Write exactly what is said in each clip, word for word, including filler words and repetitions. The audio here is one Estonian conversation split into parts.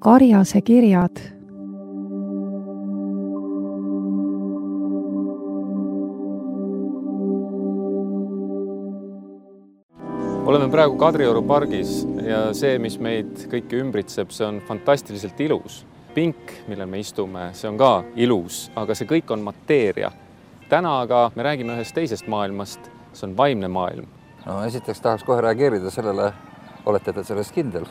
Karjase kirjad. Oleme praegu Kadrioru pargis ja see, mis meid kõiki ümbritseb, see on fantastiliselt ilus. Pink, millel me istume, see on ka ilus, aga see kõik on mateeria. Täna aga me räägime ühest teisest maailmast, see on vaimne maailm. No, esiteks tahaks kohe reageerida sellele, olete te sellest kindel?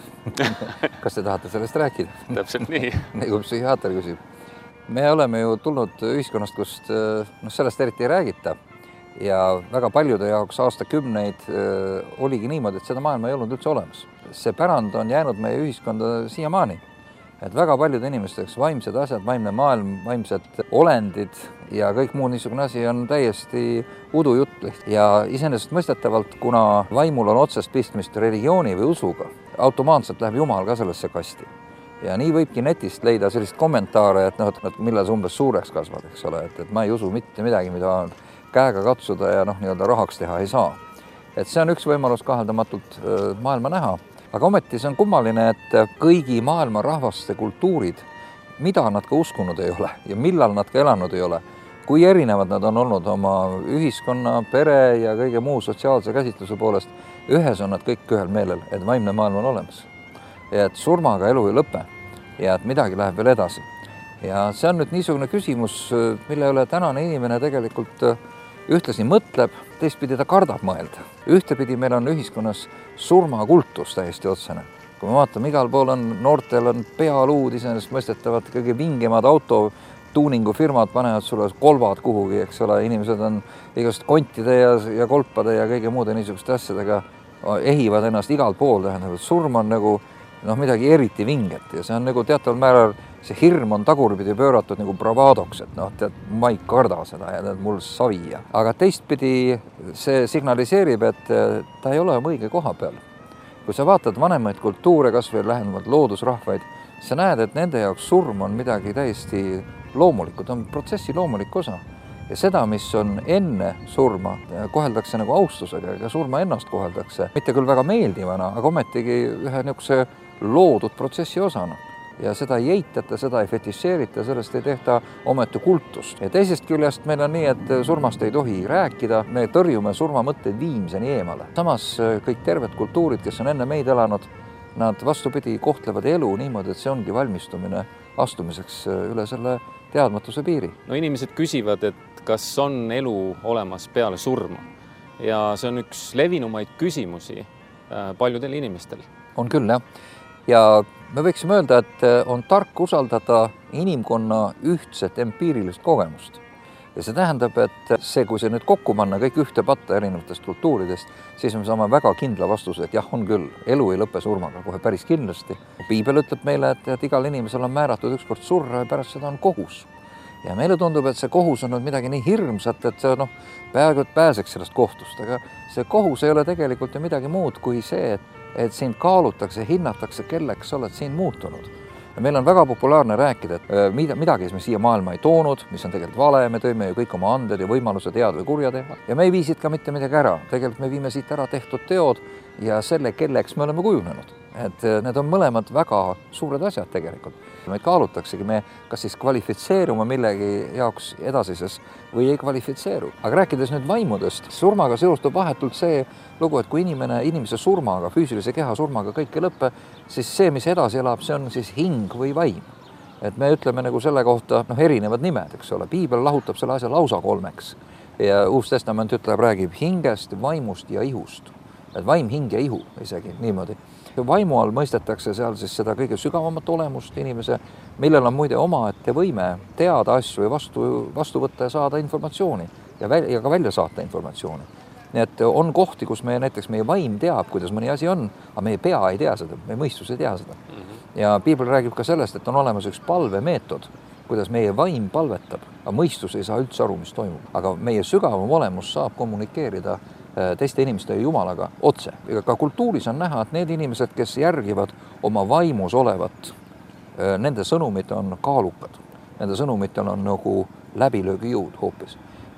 Kas te tahate sellest rääkida? Täpselt nii. Nagu psühhiaater küsib. Me oleme ju tulnud ühiskonnast, kust no, sellest eriti ei räägita. Ja väga paljude jaoks aastakümneid äh, oligi niimoodi, et seda maailma ei olnud üldse olemas. See pärand on jäänud meie ühiskonda siiamaani. Et väga paljude inimesteks vaimsed asjad, vaimne maailm, vaimsed olendid ja kõik muu niisugune asi on täiesti udujutt. Ja iseenesest mõistetavalt, kuna vaimul on otsest pistmist religiooni või usuga, automaatselt läheb Jumal ka sellesse kasti. Ja nii võibki netist leida sellist kommentaare, et, noh, et millal sa umbes suureks kasvad, eks ole, et, et ma ei usu mitte midagi, mida on käega katsuda ja noh, nii-öelda rahaks teha ei saa. Et see on üks võimalus kaheldamatult maailma näha. Aga ometi see on kummaline, et kõigi maailma rahvaste kultuurid, mida nad ka uskunud ei ole ja millal nad ka elanud ei ole, kui erinevad nad on olnud oma ühiskonna, pere ja kõige muu sotsiaalse käsitluse poolest, ühes on nad kõik ühel meelel, et vaimne maailm on olemas. Ja et surmaga elu ei lõpe ja et midagi läheb veel edasi. Ja see on nüüd niisugune küsimus, mille üle tänane inimene tegelikult ühtlasi mõtleb, teistpidi ta kardab mõelda. Ühtepidi meil on ühiskonnas surmakultus täiesti otsene. Kui me vaatame, igal pool on, noortel on pealuud, iseenesest mõistetavad kõige vingemad autotuuningu firmad panevad sulle kolvad kuhugi, eks ole, inimesed on igast kontide ja, ja kolpade ja kõige muude niisuguste asjadega ehivad ennast igal pool, tähendab, et surm on nagu noh, midagi eriti vinget ja see on nagu teataval määral, see hirm on tagurpidi pööratud nagu bravaadoks, et noh, tead, ma ei karda seda ja tead, mul savi. Aga teistpidi see signaliseerib, et ta ei ole oma õige koha peal. Kui sa vaatad vanemaid kultuure, kas veel lähenevad loodusrahvaid, sa näed, et nende jaoks surm on midagi täiesti loomulikku, ta on protsessi loomulik osa. Ja seda, mis on enne surma, koheldakse nagu austusega ja surma ennast koheldakse. Mitte küll väga meeldivana, aga ometigi ühe niisuguse loodud protsessi osana. Ja seda ei eitata, seda ei fetišeerita, sellest ei tehta ometi kultust. Ja teisest küljest meil on nii, et surmast ei tohi rääkida, me tõrjume surmamõtteid viimseni eemale. Samas kõik terved kultuurid, kes on enne meid elanud, nad vastupidi kohtlevad elu niimoodi, et see ongi valmistumine astumiseks üle selle teadmatuse piiri. No inimesed küsivad, et kas on elu olemas peale surma. Ja see on üks levinumaid küsimusi paljudel inimestel. On küll, jah. Ja me võiksime öelda, et on tark usaldada inimkonna ühtset empiirilist kogemust. Ja see tähendab, et see, kui see nüüd kokku panna kõik ühte patta erinevatest kultuuridest, siis me saame väga kindla vastuse, et jah, on küll, elu ei lõpe surmaga, kohe päris kindlasti. Piibel ütleb meile, et, et igal inimesel on määratud ükskord surra ja pärast seda on kohus. Ja meile tundub, et see kohus on midagi nii hirmsat, et see noh, peaaegu et pääseks sellest kohtust, aga see kohus ei ole tegelikult ju midagi muud kui see, et et sind kaalutakse, hinnatakse, kelleks oled siin muutunud. Ja meil on väga populaarne rääkida, et midagi me siia maailma ei toonud, mis on tegelikult vale, me tõime ju kõik oma anded ja võimalused head või kurja teha. Ja me ei viisid ka mitte midagi ära. Tegelikult me viime siit ära tehtud teod ja selle, kelleks me oleme kujunenud. Et need on mõlemad väga suured asjad tegelikult. Meid kaalutaksegi, me kas siis kvalifitseerume millegi jaoks edasises või ei kvalifitseeru. Aga rääkides nüüd vaimudest, surmaga seostub vahetult see lugu, et kui inimene, inimese surmaga, füüsilise keha surmaga kõik ei lõppe, siis see, mis edasi elab, see on siis hing või vaim. Et me ütleme nagu selle kohta noh, erinevad nimed, eks ole. Piibel lahutab selle asja lausa kolmeks. Ja Uus Testament ütleb, räägib hingest, vaimust ja ihust. Et vaim, hing ja ihu isegi niimoodi. Vaimu all mõistetakse seal siis seda kõige sügavamat olemust inimese, millel on muide omaette võime teada asju ja vastu, vastu võtta ja saada informatsiooni ja, väl, ja ka välja saata informatsiooni. Nii et on kohti, kus meie, näiteks meie vaim teab, kuidas mõni asi on, aga meie pea ei tea seda, meie mõistus ei tea seda. Ja Piibel räägib ka sellest, et on olemas üks palvemeetod, kuidas meie vaim palvetab, aga mõistus ei saa üldse aru, mis toimub. Aga meie sügavam olemus saab kommunikeerida teiste inimeste ja Jumalaga otse. Ka kultuuris on näha, et need inimesed, kes järgivad oma vaimus olevat, nende sõnumid on kaalukad. Nende sõnumitel on nagu läbilöögi jõud hoopis.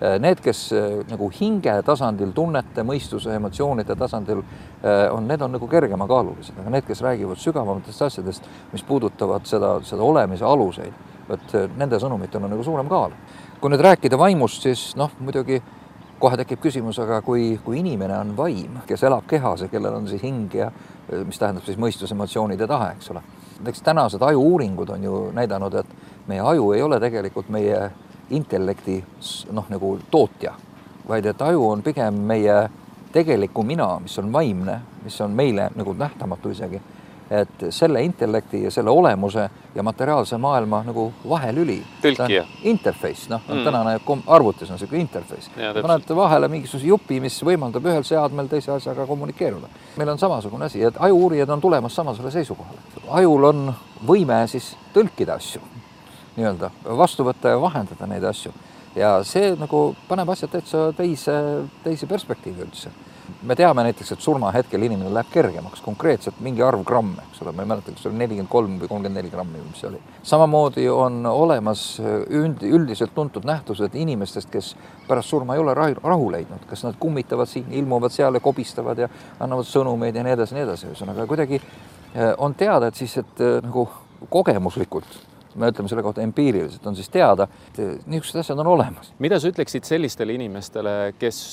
Need, kes nagu hinge tasandil, tunnete, mõistuse, emotsioonide tasandil on, need on nagu kergema kaalulised, aga need, kes räägivad sügavamatest asjadest, mis puudutavad seda, seda olemise aluseid, et nende sõnumitel on nagu suurem kaal. Kui nüüd rääkida vaimust, siis noh, muidugi kohe tekib küsimus, aga kui, kui inimene on vaim, kes elab kehas ja kellel on siis hing ja mis tähendab siis mõistus, emotsioonid ja tahe, eks ole. Näiteks tänased aju-uuringud on ju näidanud, et meie aju ei ole tegelikult meie intellekti noh, nagu tootja, vaid et aju on pigem meie tegeliku mina, mis on vaimne, mis on meile nagu nähtamatu isegi, et selle intellekti ja selle olemuse ja materiaalse maailma nagu vahelüli. Tõlkija. Interface, noh, mm. tänane arvutis on selline interface. Panete vahele mingisuguse jupi, mis võimaldab ühel seadmel teise asjaga kommunikeeruda. Meil on samasugune asi, et aju-uurijad on tulemas samasele seisukohale. Ajul on võime siis tõlkida asju, nii-öelda vastu võtta ja vahendada neid asju. Ja see nagu paneb asjad täitsa teise, teisi perspektiivi üldse. Me teame näiteks, et surma hetkel inimene läheb kergemaks, konkreetselt mingi arv gramme, eks ole, ma ei mäleta, kas oli nelikümmend kolm või kolmkümmend neli grammi, mis oli. Samamoodi on olemas üldiselt tuntud nähtused inimestest, kes pärast surma ei ole rahu leidnud, kas nad kummitavad siin, ilmuvad seal ja kobistavad ja annavad sõnumeid ja nii edasi, nii edasi. Aga kuidagi on teada, et siis, et nagu kogemuslikult, me ütleme selle kohta empiiriliselt, on siis teada, et niisugused asjad on olemas. Mida sa ütleksid sellistele inimestele, kes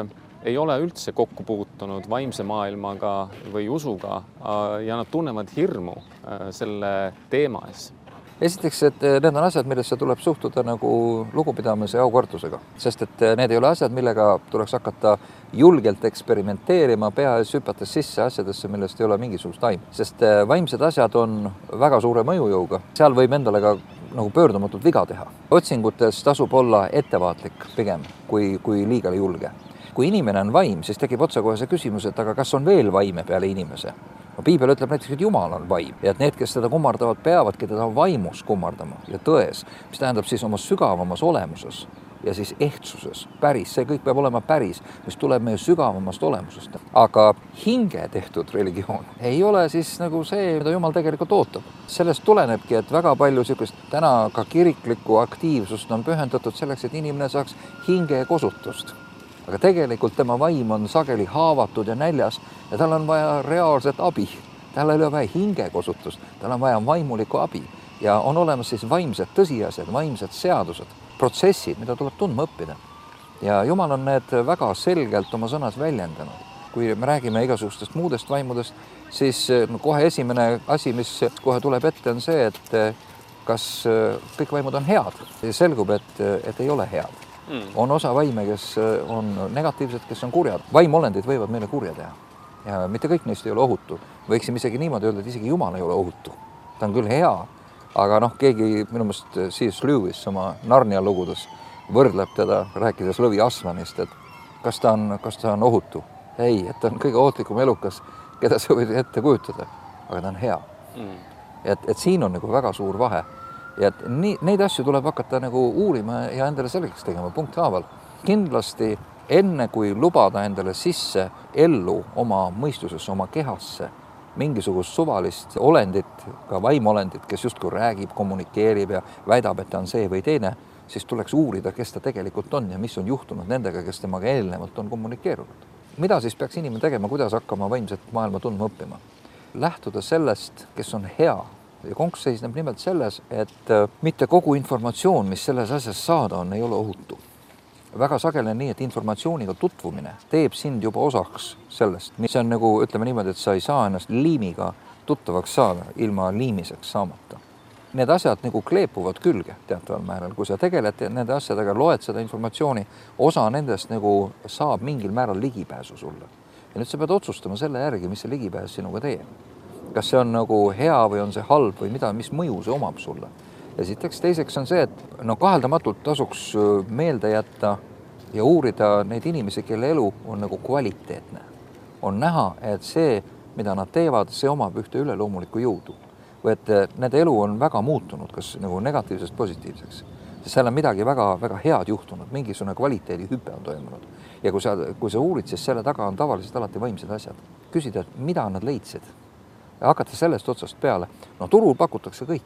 ei ole üldse kokku puutunud vaimse maailmaga või usuga ja nad tunnevad hirmu selle teema ees? Esiteks, et need on asjad, millesse tuleb suhtuda nagu lugupidamise ja aukartusega, sest et need ei ole asjad, millega tuleks hakata julgelt eksperimenteerima, pea ees hüpates sisse asjadesse, millest ei ole mingisugust aimu. Sest vaimsed asjad on väga suure mõjujõuga. Seal võib endale ka nagu pöördumatult viga teha. Otsingutes tasub olla ettevaatlik pigem kui, kui liiga julge. Kui inimene on vaim, siis tekib otsekohe see küsimus, et aga kas on veel vaime peale inimese? No, Piibel ütleb näiteks, et Jumal on vaim ja et need, kes teda kummardavad, peavadki teda vaimus kummardama ja tões, mis tähendab siis oma sügavamas olemuses ja siis ehtsuses, päris, see kõik peab olema päris, mis tuleb meie sügavamast olemusest. Aga hinge tehtud religioon ei ole siis nagu see, mida Jumal tegelikult ootab. Sellest tulenebki, et väga palju sihukest täna ka kiriklikku aktiivsust on pühendatud selleks, et inimene saaks hinge kosutust. Aga tegelikult tema vaim on sageli haavatud ja näljas ja tal on vaja reaalset abi. Tal ei ole vaja hingekosutust, tal on vaja vaimulikku abi. Ja on olemas siis vaimsed tõsiasjad, vaimsed seadused, protsessid, mida tuleb tundma õppida. Ja Jumal on need väga selgelt oma sõnas väljendanud. Kui me räägime igasugustest muudest vaimudest, siis kohe esimene asi, mis kohe tuleb ette, on see, et kas kõik vaimud on head. Selgub, et, et ei ole head. Mm. On osa vaime, kes on negatiivsed, kes on kurjad. Vaimolendid võivad meile kurja teha. Ja mitte kõik neist ei ole ohutu. Võiksime isegi niimoodi öelda, et isegi Jumal ei ole ohutu. Ta on küll hea, aga noh, keegi minu meelest C S Lewis oma Narnia lugudes võrdleb teda, rääkides Lõvi Aslanist, et kas ta on, kas ta on ohutu. Ei, et ta on kõige ohtlikum elukas, keda sa võid ette kujutada, aga ta on hea. Mm. Et, et siin on nagu väga suur vahe. Ja et nii, neid asju tuleb hakata nagu uurima ja endale selgeks tegema punkt haaval. Kindlasti enne kui lubada endale sisse ellu oma mõistusesse, oma kehasse, mingisugust suvalist olendit, ka vaimolendit, kes justkui räägib, kommunikeerib ja väidab, et ta on see või teine, siis tuleks uurida, kes ta tegelikult on ja mis on juhtunud nendega, kes temaga eelnevalt on kommunikeerunud. Mida siis peaks inimene tegema, kuidas hakkama vaimset maailma tundma õppima? Lähtuda sellest, kes on hea. Ja konks seisneb nimelt selles, et mitte kogu informatsioon, mis selles asjas saada on, ei ole ohutu. Väga sageli on nii, et informatsiooniga tutvumine teeb sind juba osaks sellest, mis on nagu, ütleme niimoodi, et sa ei saa ennast liimiga tuttavaks saada ilma liimiseks saamata. Need asjad nagu kleepuvad külge teataval määral, kui sa tegeled nende asjadega, loed seda informatsiooni, osa nendest nagu saab mingil määral ligipääsu sulle. Ja nüüd sa pead otsustama selle järgi, mis see ligipääs sinuga teeb. Kas see on nagu hea või on see halb või mida, mis mõju see omab sulle. Ja siteks teiseks on see, et no kaheldamatult tasuks meelde jätta ja uurida neid inimesi, kelle elu on nagu kvaliteetne. On näha, et see, mida nad teevad, see omab ühte üleloomulikku jõudu. Või et nende elu on väga muutunud, kas nagu negatiivsest positiivseks. Sest seal on midagi väga, väga head juhtunud, mingisugune kvaliteedi hüpe on toimunud. Ja kui sa, kui sa uurid, siis selle taga on tavaliselt alati vaimsed asjad. Küsida, et mida nad leidsid. Ja hakata sellest otsast peale. No turul pakutakse kõike.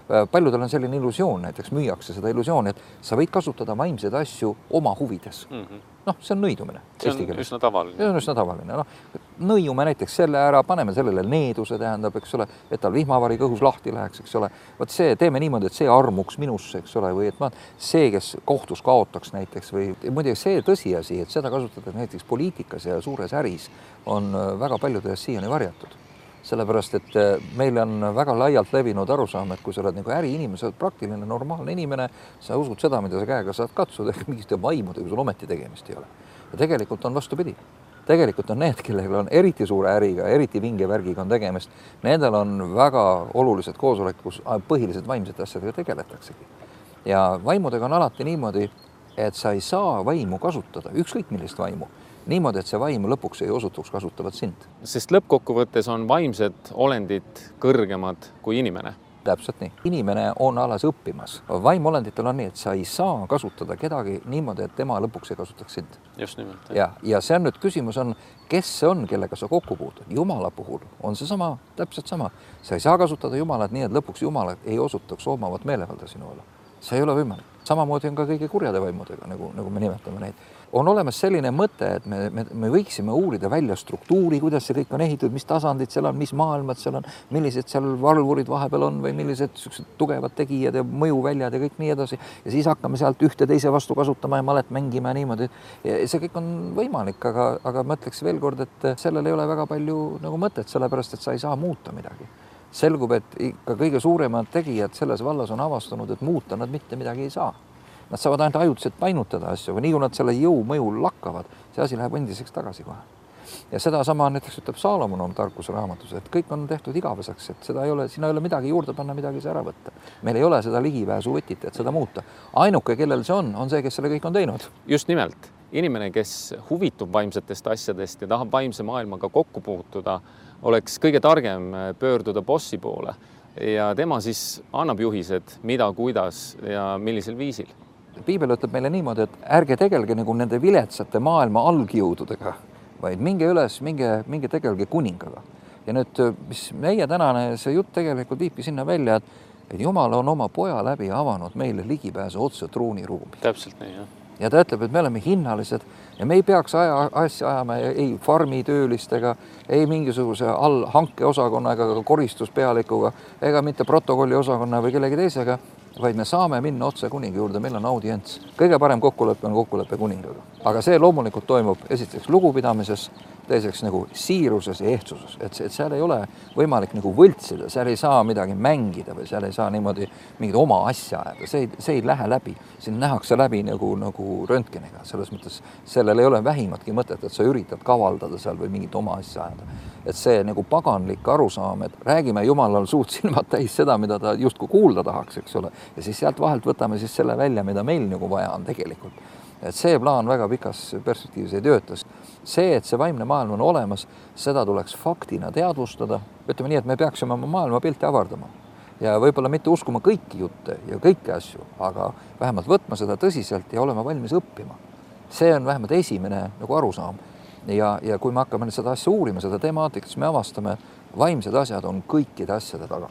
paljudel on selline illusioon, näiteks müüakse seda illusiooni, et sa võid kasutada vaimseid asju oma huvides. Mm -hmm. Noh, see on nõidumine. See on üsna tavaline. See on üsna tavaline. No, nõiume näiteks selle ära, paneme sellele needuse, tähendab, eks ole, et tal vihmavari kõhus lahti läheks, eks ole. Võt see, teeme niimoodi, et see armuks minusse, eks ole, või et ma, see, kes kohtus kaotaks näiteks või muidugi see tõsiasi, et seda kasutada näiteks poliitikas ja suures äris on väga paljudes siiani varjatud. Sellepärast, et meil on väga laialt levinud arusaam, et kui sa oled nagu äriinimene, sa oled praktiline, normaalne inimene, sa usud seda, mida sa käega saad katsuda, ehk mingiste vaimudega sul ometi tegemist ei ole. Ja tegelikult on vastupidi. Tegelikult on need, kellel on eriti suure äriga, eriti vinge värgiga on tegemist, nendel on väga olulised koosolek, kus põhilised vaimsed asjadega tegeletaksegi. Ja vaimudega on alati niimoodi, et sa ei saa vaimu kasutada, ükskõik millist vaimu, niimoodi, et see vaim lõpuks ei osutuks kasutavat sind. Sest lõppkokkuvõttes on vaimsed olendid kõrgemad kui inimene. Täpselt nii. Inimene on alas õppimas. Vaimuolenditel on nii, et sa ei saa kasutada kedagi niimoodi, et tema lõpuks ei kasutaks sind. Just nimelt. Ja, ja see on nüüd küsimus on, kes see on, kellega sa kokku puutud. Jumala puhul on see sama, täpselt sama. Sa ei saa kasutada Jumalat nii, et lõpuks Jumalat ei osutaks oomavat meelevalda sinu üle. See ei ole võimalik. Samamoodi on ka kõige kurjade vaimudega, nagu, nagu me nimetame neid. On olemas selline mõte, et me, me, me võiksime uurida välja struktuuri, kuidas see kõik on ehitatud, mis tasandid seal on, mis maailmad seal on, millised seal valvurid vahepeal on või millised tugevad tegijad ja mõjuväljad ja kõik nii edasi. Ja siis hakkame sealt ühte teise vastu kasutama ja malet mängima ja niimoodi. Ja see kõik on võimalik, aga, aga ma ütleks veel kord, et sellel ei ole väga palju nagu mõtet, sellepärast, et sa ei saa muuta midagi. Selgub, et ikka kõige suuremad tegijad selles vallas on avastanud, et muuta nad mitte midagi ei saa. Nad saavad ainult ajutiselt painutada asju, aga nii kui nad selle jõu mõjul lakkavad, see asi läheb endiseks tagasi kohe. Ja seda sama näiteks ütleb Saalomon oma tarkuse raamatus, et kõik on tehtud igaveseks, et seda ei ole, sinna ei ole midagi juurde panna, midagi see ära võtta. Meil ei ole seda ligipääsu võtit, et seda muuta. Ainuke, kellel see on, on see, kes selle kõik on teinud. Just nimelt. Inimene, kes huvitub vaimsetest asjadest ja tahab vaimse maailmaga kokku puutuda, oleks kõige targem pöörduda bossi poole ja tema siis annab juhised, mida, kuidas ja millisel viisil. Piibel ütleb meile niimoodi, et ärge tegelge nagu nende viletsate maailma algjõududega, vaid minge üles, minge, minge tegelge kuningaga. Ja nüüd, mis meie tänane see jutt tegelikult viibki sinna välja, et, et Jumal on oma poja läbi avanud meile ligipääsu otse trooniruumi. Täpselt nii, jah. Ja ta ütleb, et me oleme hinnalised ja me ei peaks aja, asja ajama ei farmitöölistega, ei mingisuguse all hankeosakonnaga, koristuspealikuga, ega mitte protokolli osakonna või kellegi teisega, vaid me saame minna otse kuninga juurde, meil on audients. Kõige parem kokkulepe on kokkulepe kuningaga. Aga see loomulikult toimub esiteks lugupidamises, teiseks nagu siiruses ja ehtsuses, et, et seal ei ole võimalik nagu võltsida, seal ei saa midagi mängida või seal ei saa niimoodi mingit oma asja ajada, see ei, see ei lähe läbi. Siin nähakse läbi nagu, nagu röntgeniga, selles mõttes sellel ei ole vähimatki mõtet, et sa üritad kavaldada seal või mingit oma asja ajada. Et see nagu paganlik arusaam, et räägime Jumalal suud silmad täis seda, mida ta justkui kuulda tahaks, eks ole, ja siis sealt vahelt võtame siis selle välja, mida meil nagu vaja on tegelikult. Et see plaan väga pikas perspektiivis ei töötas. See, et see vaimne maailm on olemas, seda tuleks faktina teadvustada. Ütleme nii, et me peaksime oma maailma pilti avardama. Ja võib-olla mitte uskuma kõiki jutte ja kõiki asju, aga vähemalt võtma seda tõsiselt ja olema valmis õppima. See on vähemalt esimene nagu arusaam. Ja, ja kui me hakkame seda asja uurima, seda temaatikat, siis me avastame, vaimsed asjad on kõikide asjade taga.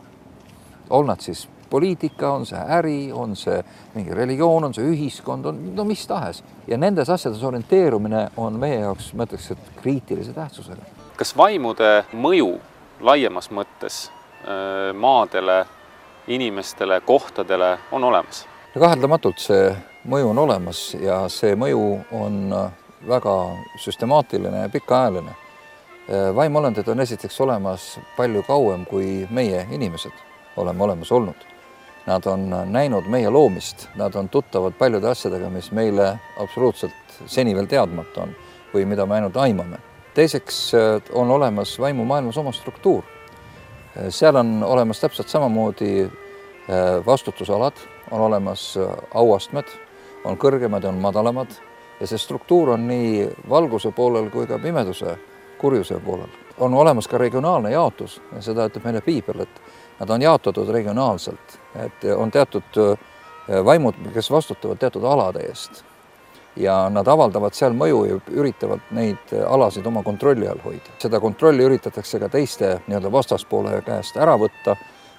On nad siis poliitika, on see äri, on see mingi religioon, on see ühiskond, on no mis tahes. Ja nendes asjades orienteerumine on meie jaoks, ma ütleks, et kriitilise tähtsusega. Kas vaimude mõju laiemas mõttes maadele, inimestele, kohtadele on olemas? Kaheldamatult see mõju on olemas ja see mõju on väga süstemaatiline ja pikaajaline. Vaimolendid on esiteks olemas palju kauem kui meie inimesed oleme olemas olnud. Nad on näinud meie loomist, nad on tuttavad paljude asjadega, mis meile absoluutselt seni veel teadmata on või mida me ainult aimame. Teiseks on olemas vaimu maailmas oma struktuur. Seal on olemas täpselt samamoodi vastutusalad, on olemas auastmed, on kõrgemad ja on madalamad ja see struktuur on nii valguse poolel kui ka pimeduse, kurjuse poolel. On olemas ka regionaalne jaotus ja seda ütleb meile Piibel, et nad on jaotatud regionaalselt, et on teatud vaimud, kes vastutavad teatud alade eest ja nad avaldavad seal mõju ja üritavad neid alasid oma kontrolli all hoida. Seda kontrolli üritatakse ka teiste nii-öelda vastaspoole käest ära võtta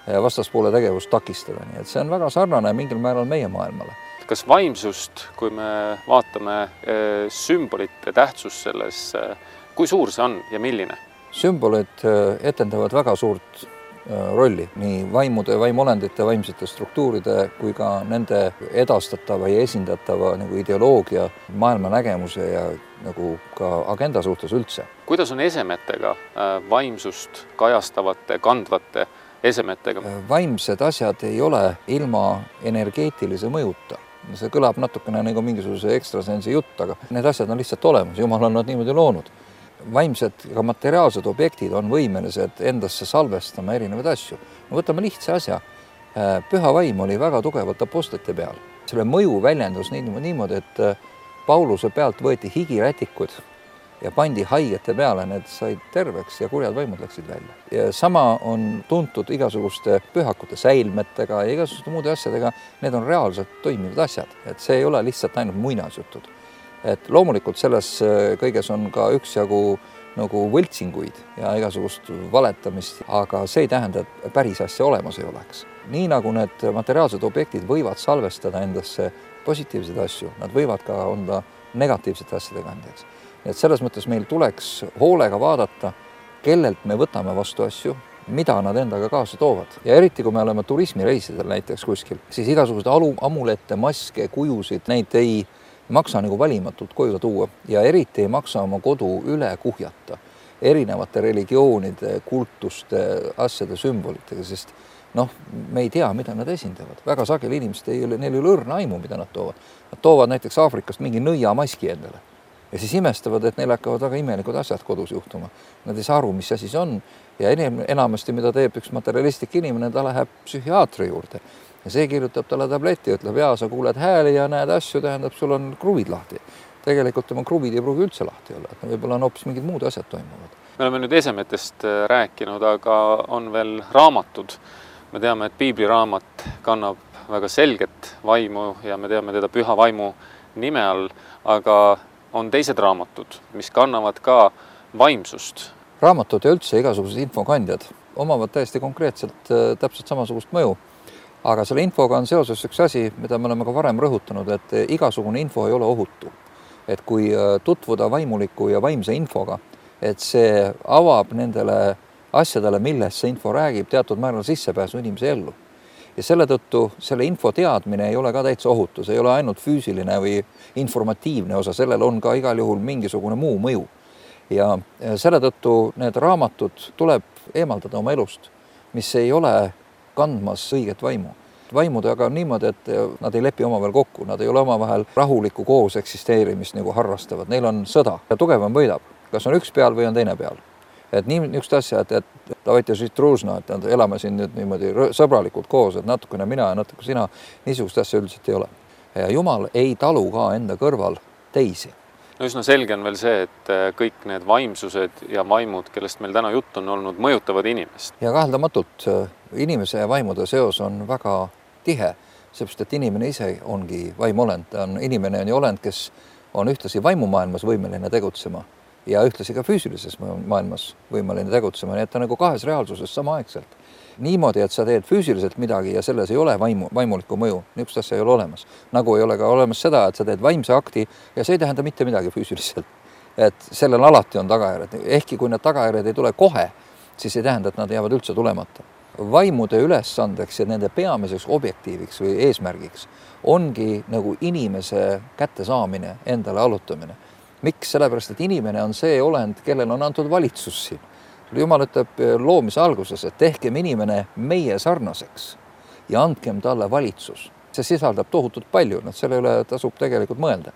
vastaspoole tegevust takistada, nii et see on väga sarnane mingil määral meie maailmale. Kas vaimsust, kui me vaatame sümbolite tähtsus selles, kui suur see on ja milline? Sümbolid etendavad väga suurt rolli nii vaimude, vaimolendite, vaimsete struktuuride kui ka nende edastatava ja esindatava nagu ideoloogia, maailmanägemuse ja nagu ka agenda suhtes üldse. Kuidas on esemetega, vaimsust kajastavate, kandvate esemetega? Vaimsed asjad ei ole ilma energeetilise mõjuta. See kõlab natukene nagu mingisuguse ekstrasensi jutt, aga need asjad on lihtsalt olemas. Jumal on nad niimoodi loonud. Vaimsed ja materiaalsed objektid on võimelised endasse salvestama erinevaid asju. No võtame lihtsa asja. Püha vaim oli väga tugevalt apostlite peal. Selle mõju väljendus niimoodi, et Pauluse pealt võeti higirätikud ja pandi haigete peale, need said terveks ja kurjad vaimud läksid välja. Ja sama on tuntud igasuguste pühakute säilmetega ja igasuguste muude asjadega. Need on reaalselt toimivad asjad. Et see ei ole lihtsalt ainult muinasjutud. Et loomulikult selles kõiges on ka üksjagu nagu võltsinguid ja igasugust valetamist, aga see ei tähenda, et päris asja olemas ei oleks. Nii nagu need materiaalsed objektid võivad salvestada endasse positiivseid asju, nad võivad ka olla negatiivsete asjadega endaks. Et selles mõttes meil tuleks hoolega vaadata, kellelt me võtame vastu asju, mida nad endaga kaasa toovad. Ja eriti, kui me oleme turismireisidel näiteks kuskil, siis igasugused amulette, maske, kujusid, neid ei maksa nagu valimatult koju tuua ja eriti ei maksa oma kodu üle kuhjata erinevate religioonide, kultuste, asjade sümbolitega, sest noh, me ei tea, mida nad esindavad. Väga sageli inimesed ei ole, neil ei ole õrna aimu, mida nad toovad. Nad toovad näiteks Aafrikast mingi nõiamaski endale ja siis imestavad, et neil hakkavad väga imelikud asjad kodus juhtuma. Nad ei saa aru, mis asi see on ja enamasti, mida teeb üks materialistlik inimene, ta läheb psühhiaatri juurde. Ja see kirjutab talle tableti, ütleb, jaa, sa kuuled hääli ja näed asju, tähendab, sul on kruvid lahti. Tegelikult tema kruvid ei pruugi üldse lahti olla, et võib-olla on hoopis mingid muud asjad toimuvad. Me oleme nüüd esemetest rääkinud, aga on veel raamatud. Me teame, et piibliraamat kannab väga selget vaimu ja me teame teda püha vaimu nime all, aga on teised raamatud, mis kannavad ka vaimsust. Raamatud ja üldse igasugused infokandjad omavad täiesti konkreetselt täpselt samasugust mõju. Aga selle infoga on seoses üks asi, mida me oleme ka varem rõhutanud, et igasugune info ei ole ohutu. Et kui tutvuda vaimuliku ja vaimse infoga, et see avab nendele asjadele, millest see info räägib, teatud määral sissepääsu inimese ellu. Ja selle tõttu selle info teadmine ei ole ka täitsa ohutu, see ei ole ainult füüsiline või informatiivne osa, sellel on ka igal juhul mingisugune muu mõju. Ja selle tõttu need raamatud tuleb eemaldada oma elust, mis ei ole kandmas õiget vaimu. Vaimude aga on niimoodi, et nad ei lepi omavahel kokku, nad ei ole omavahel rahulikku koos eksisteerimist nagu harrastavad. Neil on sõda ja tugevam võidab, kas on üks peal või on teine peal. Et nii niisugust asja, et, et davайте žit družno, et elame siin nüüd niimoodi sõbralikult koos, et natukene mina ja natuke sina, niisugust asja üldiselt ei ole. Ja Jumal ei talu ka enda kõrval teisi. No üsna selge on veel see, et kõik need vaimsused ja vaimud, kellest meil täna jutt on olnud, mõjutavad inimest. Ja kaheldamatult inimese ja vaimude seos on väga tihe, seepärast, et inimene ise ongi vaimolend. Inimene on ju olend, kes on ühtlasi vaimumaailmas võimeline tegutsema ja ühtlasi ka füüsilises maailmas võimeline tegutsema, nii et ta nagu kahes reaalsuses samaaegselt. Niimoodi, et sa teed füüsiliselt midagi ja selles ei ole vaimu, vaimulikku mõju, niisugust asja ei ole olemas. Nagu ei ole ka olemas seda, et sa teed vaimse akti ja see ei tähenda mitte midagi füüsiliselt. Et sellel alati on tagajärjed. Ehkki kui need tagajärjed ei tule kohe, siis ei tähenda, et nad jäävad üldse tulemata. Vaimude ülesandeks ja nende peamiseks objektiiviks või eesmärgiks ongi nagu inimese kätte saamine, endale allutamine. Miks? Sellepärast, et inimene on see olend, kellel on antud valitsus siin. Jumal ütleb loomise alguses, et tehkem inimene meie sarnaseks ja andkem talle valitsus. See sisaldab tohutult palju, nad selle üle tasub tegelikult mõelda.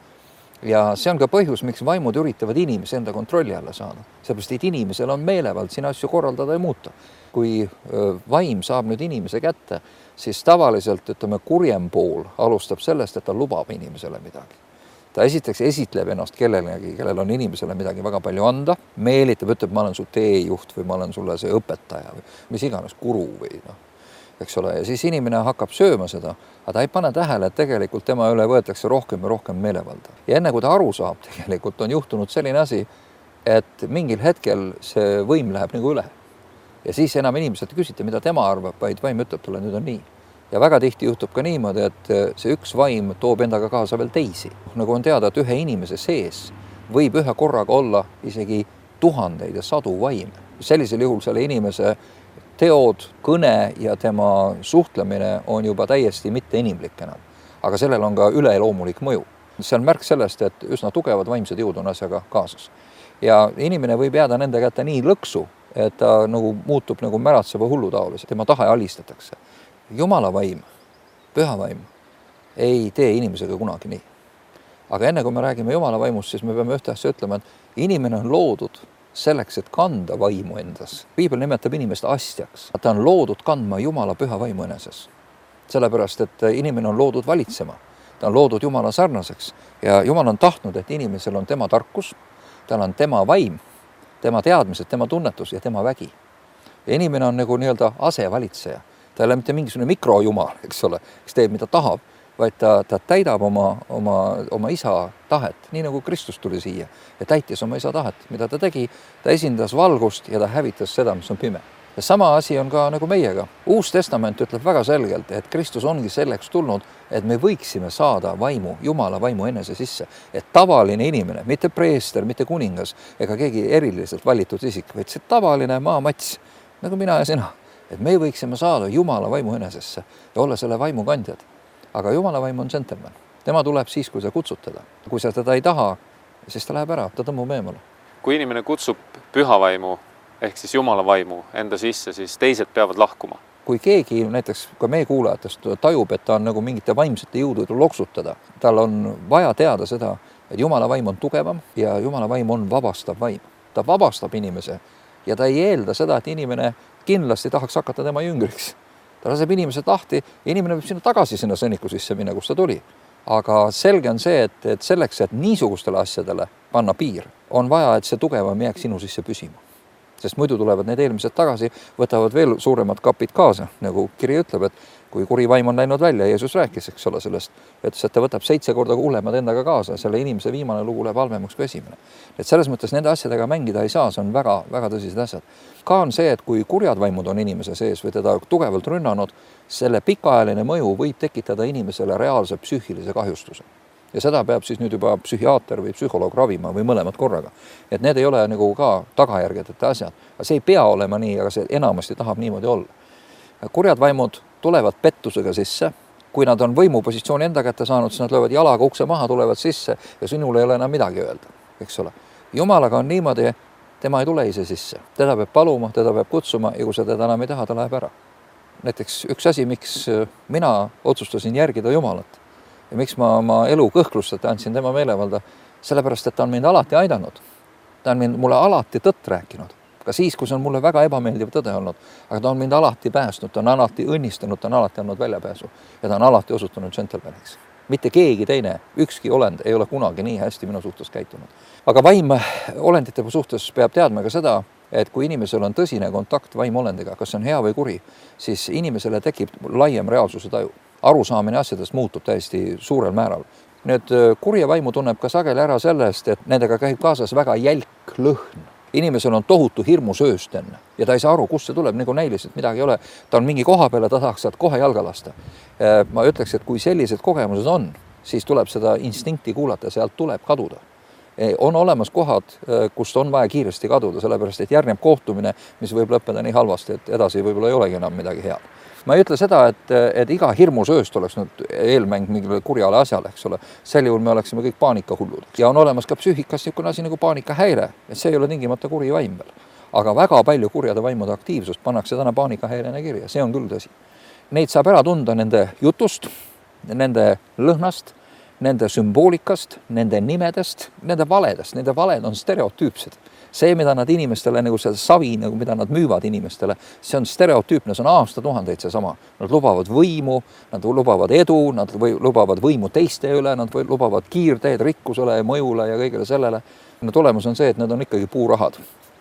Ja see on ka põhjus, miks vaimud üritavad inimese enda kontrolli alla saada. Seepärast, et inimesel on meelevald siin asju korraldada ja muuta. Kui vaim saab nüüd inimese kätte, siis tavaliselt ütleme, kurjem pool alustab sellest, et ta lubab inimesele midagi. Ta esiteks esitleb ennast kellelegi, kellel on inimesele midagi väga palju anda, meelitab, ütleb, ma olen su teejuht või ma olen sulle see õpetaja või mis iganes guru või noh, eks ole. Ja siis inimene hakkab sööma seda, aga ta ei pane tähele, et tegelikult tema üle võetakse rohkem ja rohkem meelevalda. Ja enne kui ta aru saab, tegelikult on juhtunud selline asi, et mingil hetkel see võim läheb nagu üle. ja siis enam inimeselt ei küsita, mida tema arvab, vaid vaim ütleb talle, nüüd on nii. Ja väga tihti juhtub ka niimoodi, et see üks vaim toob endaga kaasa veel teisi. Nagu on teada, et ühe inimese sees võib ühe korraga olla isegi tuhandeid ja sadu vaime. Sellisel juhul selle inimese teod, kõne ja tema suhtlemine on juba täiesti mitte inimlik enam. Aga sellel on ka üleloomulik mõju. See on märk sellest, et üsna tugevad vaimsed jõud on asjaga kaasas. Ja inimene võib jääda nende kätte nii lõksu, et ta nagu muutub nagu märatseva hullutaolise. Tema tahe alistatakse. Jumala vaim, püha vaim ei tee inimesega kunagi nii. Aga enne kui me räägime Jumala vaimust, siis me peame ühte asja ütlema, et inimene on loodud selleks, et kanda vaimu endas. Piibel nimetab inimest astjaks. Ta on loodud kandma Jumala püha vaimu eneses. Sellepärast, et inimene on loodud valitsema. Ta on loodud Jumala sarnaseks ja Jumal on tahtnud, et inimesel on tema tarkus, tal on tema vaim, tema teadmised, tema tunnetus ja tema vägi. Ja inimene on nagu nii-öelda asevalitseja. Ta ei ole mitte mingisugune mikrojumal, eks ole, kes teeb, mida tahab, vaid ta, ta täidab oma, oma, oma isa tahet, nii nagu Kristus tuli siia ja täitis oma isa tahet, mida ta tegi. Ta esindas valgust ja ta hävitas seda, mis on pime. Ja sama asi on ka nagu meiega. Uus testament ütleb väga selgelt, et Kristus ongi selleks tulnud, et me võiksime saada vaimu, Jumala vaimu enese sisse. Et tavaline inimene, mitte preester, mitte kuningas ega keegi eriliselt valitud isik, vaid see tavaline maamats, nagu mina ja sina, et me võiksime saada Jumala vaimu enesesse ja olla selle vaimu kandjad. Aga Jumala vaim on džentelmen. Tema tuleb siis, kui sa kutsud teda. Kui sa teda ei taha, siis ta läheb ära, ta tõmbub eemale. Kui inimene kutsub püha vaimu ehk siis Jumala vaimu enda sisse, siis teised peavad lahkuma. Kui keegi näiteks ka meie kuulajatest tajub, et ta on nagu mingite vaimsete jõudude loksutada, tal on vaja teada seda, et Jumala vaim on tugevam ja Jumala vaim on vabastav vaim. Ta vabastab inimese ja ta ei eelda seda, et inimene kindlasti tahaks hakata tema jüngriks. Ta laseb inimesed lahti ja inimene võib sinna tagasi sinna sõnniku sisse minna, kus ta tuli. Aga selge on see, et, et selleks, et niisugustele asjadele panna piir, on vaja, et see tugevam jääks sinu sisse püsima. Sest muidu tulevad need eelmised tagasi, võtavad veel suuremad kapid kaasa, nagu kiri ütleb, et kui kuri vaim on läinud välja, Jeesus rääkis, eks ole sellest, ütles, et ta võtab seitse korda hullemad endaga kaasa, selle inimese viimane lugu läheb halvemaks kui esimene. Et selles mõttes nende asjadega mängida ei saa, see on väga, väga tõsised asjad. Ka on see, et kui kurjad vaimud on inimese sees või teda tugevalt rünnanud, selle pikaajaline mõju võib tekitada inimesele reaalse psüühilise kahjustuse. Ja seda peab siis nüüd juba psühhiaater või psühholoog ravima või mõlemad korraga. Et need ei ole nagu ka tagajärgedeta asjad. See ei pea olema nii, aga see enamasti tahab niimoodi olla. Kurjad vaimud tulevad pettusega sisse. Kui nad on võimupositsiooni enda kätte saanud, siis nad löövad jalaga ukse maha, tulevad sisse ja sinul ei ole enam midagi öelda, eks ole. Jumalaga on niimoodi, tema ei tule ise sisse. Teda peab paluma, teda peab kutsuma ja kui sa teda enam ei taha, ta läheb ära. Näiteks üks asi, miks mina otsustasin järgida Jumalat ja miks ma oma elu kõhklustata andsin tema meelevalda, sellepärast, et ta on mind alati aidanud. Ta on mind, mulle alati tõtt rääkinud. Ka siis, kui see on mulle väga ebameeldiv tõde olnud, aga ta on mind alati päästnud, ta on alati õnnistanud, ta on alati andnud väljapääsu ja ta on alati osutunud džentelmeniks. Mitte keegi teine, ükski olend ei ole kunagi nii hästi minu suhtes käitunud. Aga vaim olendite suhtes peab teadma ka seda, et kui inimesel on tõsine kontakt vaimolendiga, kas see on hea või kuri, siis inimesele tekib laiem reaalsuse taju. Arusaamine asjadest muutub täiesti suurel määral. Nüüd kurja vaimu tunneb ka sageli ära sellest, et nendega käib kaasas väga jälk lõhn. Inimesel on tohutu hirmusööst enne ja ta ei saa aru, kust see tuleb, nagu näiliselt midagi ei ole. Ta on mingi koha peale, ta tahaks sealt kohe jalga lasta. Ma ütleks, et kui sellised kogemused on, siis tuleb seda instinkti kuulata, sealt tuleb kaduda. On olemas kohad, kust on vaja kiiresti kaduda, sellepärast, et järgneb kohtumine, mis võib lõppeda nii halvasti, et edasi võib-olla ei olegi enam midagi head. Ma ei ütle seda, et, et iga hirmusööst oleks nüüd eelmäng mingile kurjale asjale, eks ole. Sel juhul me oleksime kõik paanikahullud. Ja on olemas ka psüühikas niisugune asi nagu paanikahäire, et see ei ole tingimata kuri vaim veel. Aga väga palju kurjade vaimude aktiivsust pannakse täna paanikahäirena kirja, see on küll tõsi. Neid saab ära tunda nende jutust, nende lõhnast, nende sümboolikast, nende nimedest, nende valedest. Nende valed on stereotüüpsed. See, mida nad inimestele, nagu see savi, nagu mida nad müüvad inimestele, see on stereotüüpne, see on aastatuhandeid see sama. Nad lubavad võimu, nad lubavad edu, nad või, lubavad võimu teiste üle, nad või, lubavad kiirteed rikkusele ja mõjule ja kõigele sellele. No tulemus on see, et need on ikkagi puurahad.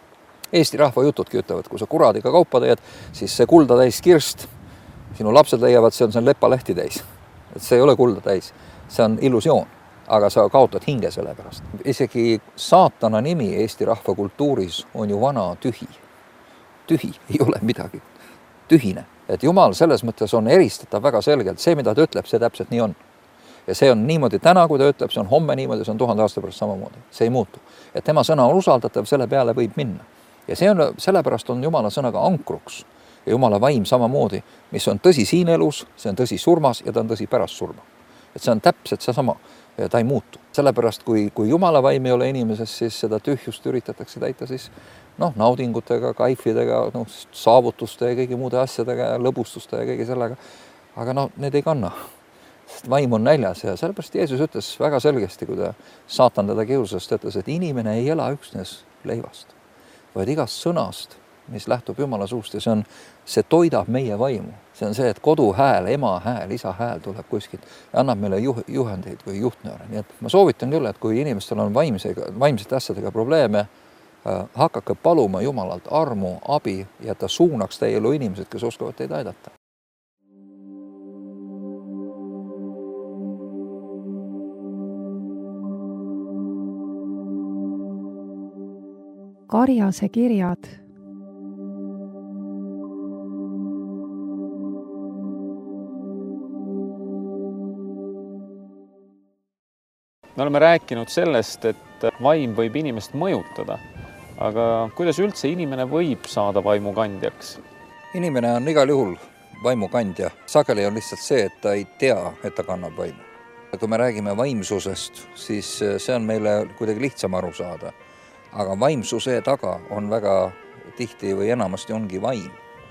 Eesti rahva jutudki ütlevad, kui sa kuradiga kaupa teed, siis see kulda täis kirst, sinu lapsed leiavad, see on, see on lepalehti täis. Et see ei ole kulda täis, see on illusioon. Aga sa kaotad hinge selle pärast. Isegi saatana nimi Eesti rahva kultuuris on ju vana tühi. tühi, ei ole midagi tühine. Et Jumal selles mõttes on eristatav väga selgelt, see, mida ta ütleb, see täpselt nii on. Ja see on niimoodi täna, kui ta ütleb, see on homme niimoodi, see on tuhande aasta pärast samamoodi. See ei muutu. Et tema sõna on usaldatav, selle peale võib minna. Ja see on, sellepärast on Jumala sõnaga ankruks ja Jumala vaim samamoodi, mis on tõsi siin elus, see on tõsi surmas ja ta on tõsi pärast surma. Et see on täpselt see sama ja ta ei muutu. Sellepärast, kui, kui Jumala vaim ei ole inimeses, siis seda tühjust üritatakse täita siis noh, naudingutega, kaifidega, noh, saavutuste ja kõigi muude asjadega ja lõbustuste ja kõige sellega. Aga no, need ei kanna. Sest vaim on näljas ja sellepärast Jeesus ütles väga selgesti, kui ta saatan teda kiusast, ütles, et inimene ei ela üksnes leivast, vaid igast sõnast, mis lähtub Jumala suust ja see on, see toidab meie vaimu. See on see, et kodu hääl, ema hääl, isa hääl tuleb kuskilt ja annab meile juh juhendeid või juhtnööre. Nii et ma soovitan küll, et kui inimestel on vaimsega, vaimsete asjadega probleeme, hakake paluma Jumalalt armu, abi ja ta suunaks teie elu inimesed, kes oskavad teid aidata. Karjase kirjad. Me oleme rääkinud sellest, et vaim võib inimest mõjutada, aga kuidas üldse inimene võib saada vaimukandjaks? Inimene on igal juhul vaimukandja. Sageli on lihtsalt see, et ta ei tea, et ta kannab vaimu. Kui me räägime vaimsusest, siis see on meile kuidagi lihtsam aru saada. Aga vaimsuse taga on väga tihti või enamasti ongi vaim.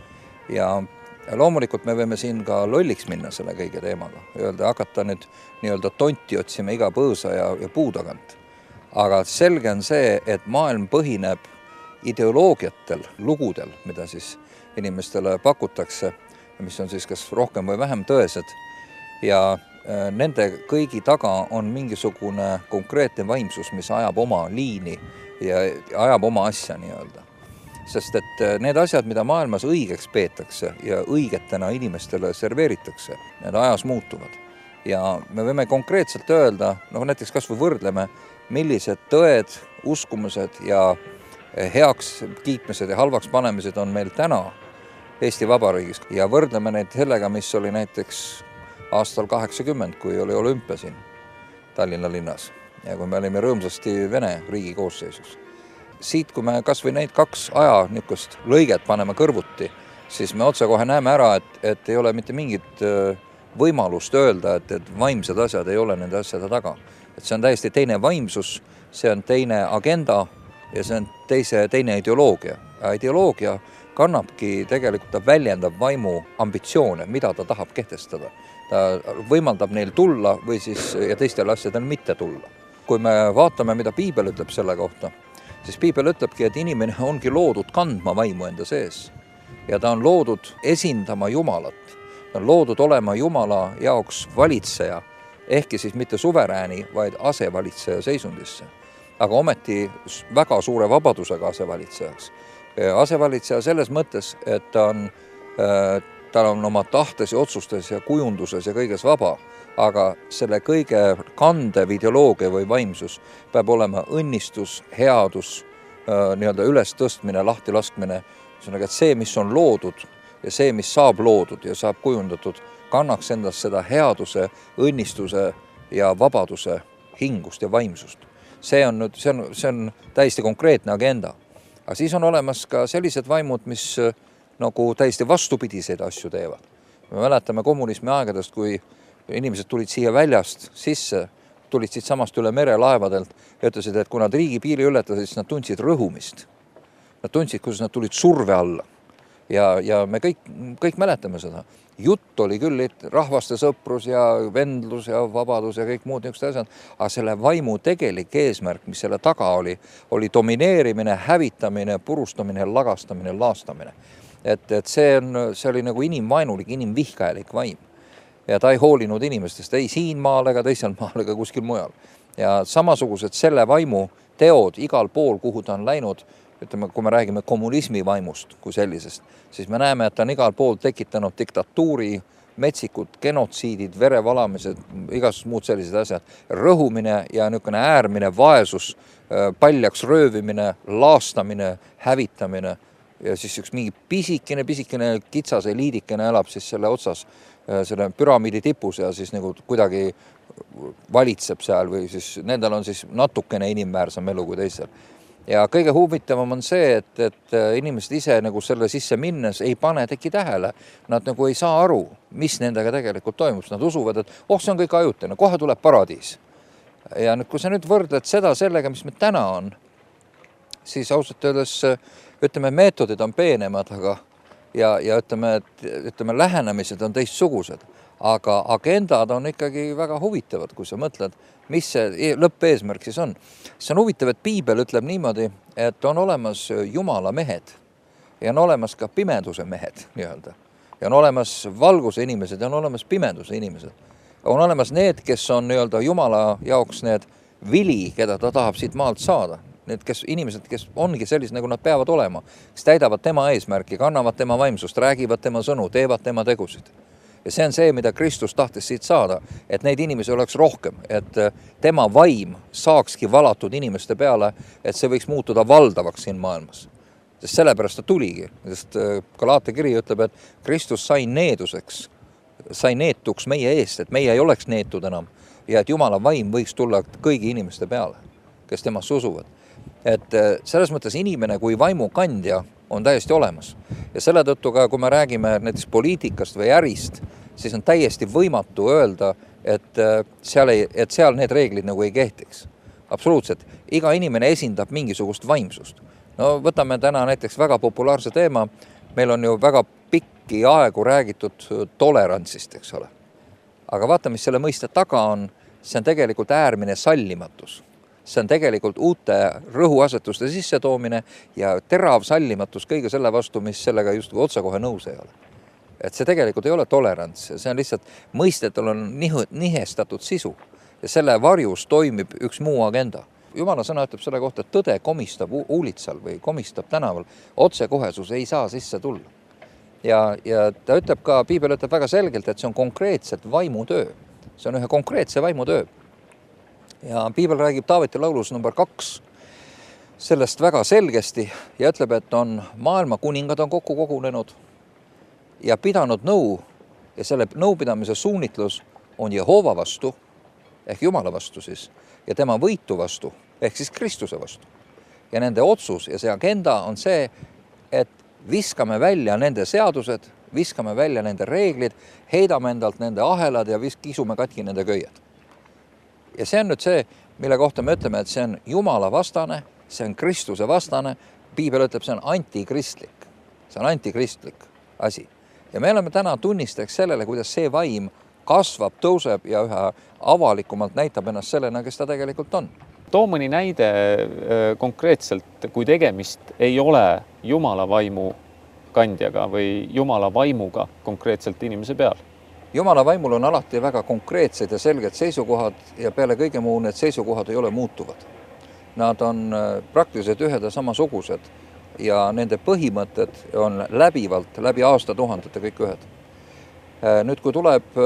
Ja loomulikult me võime siin ka lolliks minna selle kõige teemaga. Öelda, hakata nüüd nii-öelda tonti otsima iga põõsa ja, ja puu tagant. Aga selge on see, et maailm põhineb ideoloogiatel, lugudel, mida siis inimestele pakutakse, mis on siis kas rohkem või vähem tõesed. Ja nende kõigi taga on mingisugune konkreetne vaimsus, mis ajab oma liini ja ajab oma asja nii-öelda. Sest et need asjad, mida maailmas õigeks peetakse ja õigetena inimestele serveeritakse, need ajas muutuvad. Ja me võime konkreetselt öelda, noh näiteks kas või võrdleme, millised tõed, uskumused ja heaks kiitmised ja halvaks panemised on meil täna Eesti Vabariigis. Ja võrdleme neid sellega, mis oli näiteks aastal kaheksakümmend, kui oli olümpia siin Tallinna linnas. Ja kui me olime rõõmsasti Vene riigi koosseisus. Siit, kui me kas või neid kaks aja niisugust lõiget paneme kõrvuti, siis me otse kohe näeme ära, et, et ei ole mitte mingit võimalust öelda, et, et vaimsed asjad ei ole nende asjade taga. Et see on täiesti teine vaimsus, see on teine agenda ja see on teise, teine ideoloogia. Ja ideoloogia kannabki tegelikult, ta väljendab vaimu ambitsioone, mida ta tahab kehtestada. Ta võimaldab neil tulla või siis ja teistel asjadel mitte tulla. Kui me vaatame, mida Piibel ütleb selle kohta, siis Piibel ütlebki, et inimene ongi loodud kandma vaimu enda sees. Ja ta on loodud esindama Jumalat. Ta on loodud olema Jumala jaoks valitseja, ehkki siis mitte suverääni, vaid asevalitseja seisundisse. Aga ometi väga suure vabadusega asevalitsejaks. Asevalitseja selles mõttes, et ta on, ta on oma tahtes ja otsustes ja kujunduses ja kõiges vaba, aga selle kõige kandev ideoloogia või vaimsus peab olema õnnistus, headus, nii-öelda üles tõstmine, lahti laskmine. Et see, mis on loodud ja see, mis saab loodud ja saab kujundatud, kannaks endast seda headuse, õnnistuse ja vabaduse hingust ja vaimsust. See on, nüüd, see on, see on täiesti konkreetne agenda. Aga siis on olemas ka sellised vaimud, mis nagu täiesti vastupidiseid asju teevad. Me mäletame kommunismi aegadest, kui inimesed tulid siia väljast sisse, tulid siit samast üle mere laevadelt ja ütlesid, et kui nad riigi piiri ületasid, siis nad tundsid rõhumist. Nad tundsid, kuidas nad tulid surve alla. Ja, ja me kõik, kõik mäletame seda. Jutt oli küll rahvaste sõprus ja vendlus ja vabadus ja kõik muud niisugused asjad, aga selle vaimu tegelik eesmärk, mis selle taga oli, oli domineerimine, hävitamine, purustamine, lagastamine, laastamine. Et, et see, on, see oli nagu inimvaenulik, inimvihkajalik vaim. Ja ta ei hoolinud inimestest, ei siin maal ega teisel maal ega kuskil mujal. Ja samasugused selle vaimu teod igal pool, kuhu ta on läinud, ütleme, kui me räägime kommunismi vaimust kui sellisest, siis me näeme, et ta on igal pool tekitanud diktatuuri, metsikud, genotsiidid, verevalamised, igasugused muud sellised asjad, rõhumine ja niisugune äärmine vaesus, paljaks röövimine, laastamine, hävitamine ja siis üks mingi pisikene, pisikene kitsas eliidikene elab siis selle otsas, selle püramiidi tipus ja siis nagu kuidagi valitseb seal või siis nendel on siis natukene inimväärsem elu kui teisel. Ja kõige huvitavam on see, et, et inimesed ise nagu selle sisse minnes ei pane teki tähele. Nad nagu ei saa aru, mis nendega tegelikult toimub. Nad usuvad, et oh, see on kõik ajutine, kohe tuleb paradiis. Ja nüüd, kui sa nüüd võrdled seda sellega, mis me täna on, siis ausalt öeldes, ütleme, meetodid on peenemad, aga ja, ja ütleme, et, ütleme, lähenemised on teistsugused. Aga agendad on ikkagi väga huvitavad, kui sa mõtled, mis see lõppeesmärk siis on. See on huvitav, et Piibel ütleb niimoodi, et on olemas Jumala mehed ja on olemas ka pimeduse mehed nii-öelda. Ja on olemas valguse inimesed ja on olemas pimeduse inimesed. On olemas need, kes on nii-öelda Jumala jaoks need vili, keda ta tahab siit maalt saada. Need kes, inimesed, kes ongi sellised, nagu nad peavad olema, kes täidavad tema eesmärki, kannavad tema vaimsust, räägivad tema sõnu, teevad tema tegusid. Ja see on see, mida Kristus tahtis siit saada, et neid inimesi oleks rohkem, et tema vaim saakski valatud inimeste peale, et see võiks muutuda valdavaks siin maailmas. Sest sellepärast ta tuligi, sest Galaate kiri ütleb, et Kristus sai needuseks, sai neetuks meie eest, et meie ei oleks neetud enam ja et Jumala vaim võiks tulla kõigi inimeste peale, kes temast usuvad. Et selles mõttes inimene kui vaimu kandja on täiesti olemas. Ja selle tõttu ka, kui me räägime näiteks poliitikast või ärist, siis on täiesti võimatu öelda, et seal, ei, et seal need reeglid nagu ei kehtiks. Absoluutselt. Iga inimene esindab mingisugust vaimsust. No võtame täna näiteks väga populaarse teema. Meil on ju väga pikki aegu räägitud tolerantsist, eks ole. Aga vaata, mis selle mõiste taga on, see on tegelikult äärmine sallimatus. See on tegelikult uute rõhuasetuste sissetoomine ja terav sallimatus kõige selle vastu, mis sellega just otsekohe nõus ei ole. Et see tegelikult ei ole tolerants, see on lihtsalt mõistetel on nihestatud sisu ja selle varjus toimib üks muu agenda. Jumala sõna ütleb selle kohta, et tõde komistab uulitsal või komistab tänaval, otsekohesus ei saa sisse tulla. Ja, ja ta ütleb ka, Piibel ütleb väga selgelt, et see on konkreetselt vaimutöö. See on ühe konkreetse vaimutöö. Ja Piibel räägib Taaveti laulus number kaks sellest väga selgesti ja ütleb, et on maailma kuningad on kokku kogunenud ja pidanud nõu ja selle nõupidamise suunitlus on Jehova vastu ehk Jumala vastu siis ja tema võitu vastu ehk siis Kristuse vastu. Ja nende otsus ja see agenda on see, et viskame välja nende seadused, viskame välja nende reeglid, heidame endalt nende ahelad ja kisume katki nende köied. Ja see on nüüd see, mille kohta me ütleme, et see on Jumala vastane, see on Kristuse vastane. Piibel ütleb, see on antikristlik. See on antikristlik asi. Ja me oleme täna tunnisteks sellele, kuidas see vaim kasvab, tõuseb ja üha avalikumalt näitab ennast sellena, kes ta tegelikult on. Too mõni näide konkreetselt, kui tegemist ei ole Jumala vaimu kandjaga või Jumala vaimuga konkreetselt inimese peal. Jumala vaimul on alati väga konkreetsed ja selged seisukohad ja peale kõige muu need seisukohad ei ole muutuvad. Nad on praktiliselt ühed ja samasugused ja nende põhimõtted on läbivalt, läbi aastatuhandete kõik ühed. Nüüd, kui tuleb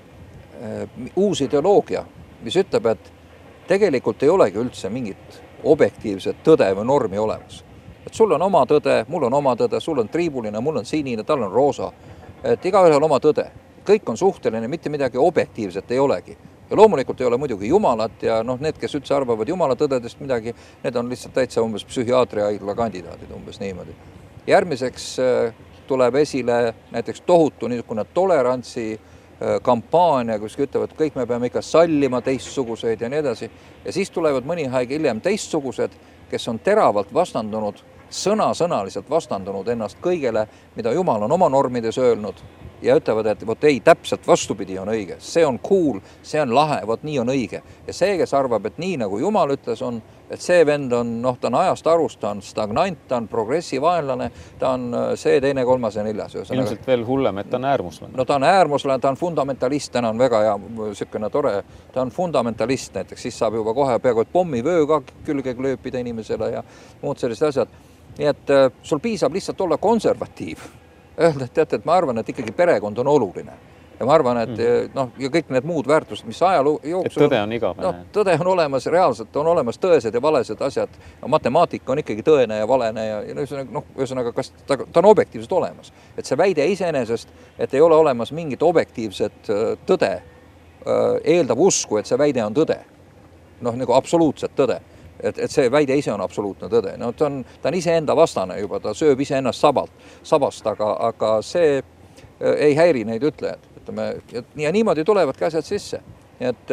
uus ideoloogia, mis ütleb, et tegelikult ei olegi üldse mingit objektiivset tõde või normi olemas. Et sul on oma tõde, mul on oma tõde, sul on triibuline, mul on sinine, tal on roosa. Et igaühel on oma tõde. Kõik on suhteline, mitte midagi objektiivset ei olegi. Ja loomulikult ei ole muidugi Jumalat ja noh, need, kes üldse arvavad Jumala tõdedest midagi, need on lihtsalt täitsa umbes psühhiaatria haigla kandidaadid umbes niimoodi. Järgmiseks tuleb esile näiteks tohutu niisugune tolerantsi kampaania, kus ütlevad, kõik me peame ikka sallima teistsuguseid ja nii edasi. Ja siis tulevad mõni haig hiljem teistsugused, kes on teravalt vastandunud, sõna-sõnaliselt vastandunud ennast kõigele, mida Jumal on oma normides öelnud ja ütlevad, et vot ei, täpselt vastupidi on õige. See on cool, see on lahe, vot nii on õige. Ja see, kes arvab, et nii nagu Jumal ütles on, et see vend on, noh, ta on ajast arust, ta on stagnant, ta on progressivaenlane, ta on see teine, kolmas ja neljas. Ilmselt veel hullem, et ta on äärmuslane. No ta on äärmuslane, ta on fundamentalist, täna on väga hea, sükene tore, ta on fundamentalist näiteks, siis saab juba kohe peaaegu et pommivöö ka külge lööpida inimesele ja muud sellised asjad. Nii et sul piisab lihtsalt olla konservatiiv. Öelda, et teate, et ma arvan, et ikkagi perekond on oluline. ja ma arvan, et mm. noh, ja kõik need muud väärtused, mis ajaloo jooksul... Et tõde on igavene. No, tõde on olemas, reaalselt on olemas tõesed ja valesed asjad. Matemaatika on ikkagi tõene ja valene ja, ja noh, ühesõnaga, kas ta, ta on objektiivselt olemas. Et see väide iseenesest, et ei ole olemas mingit objektiivset tõde, eeldab usku, et see väide on tõde. Noh, nagu absoluutset tõde. Et, et see väide ise on absoluutne tõde. No, ta on, ta on iseenda vastane juba, ta sööb ise ennast sabalt, sabast, aga, aga see ei häiri neid ütlejad. Ja niimoodi tulevadki asjad sisse. Et,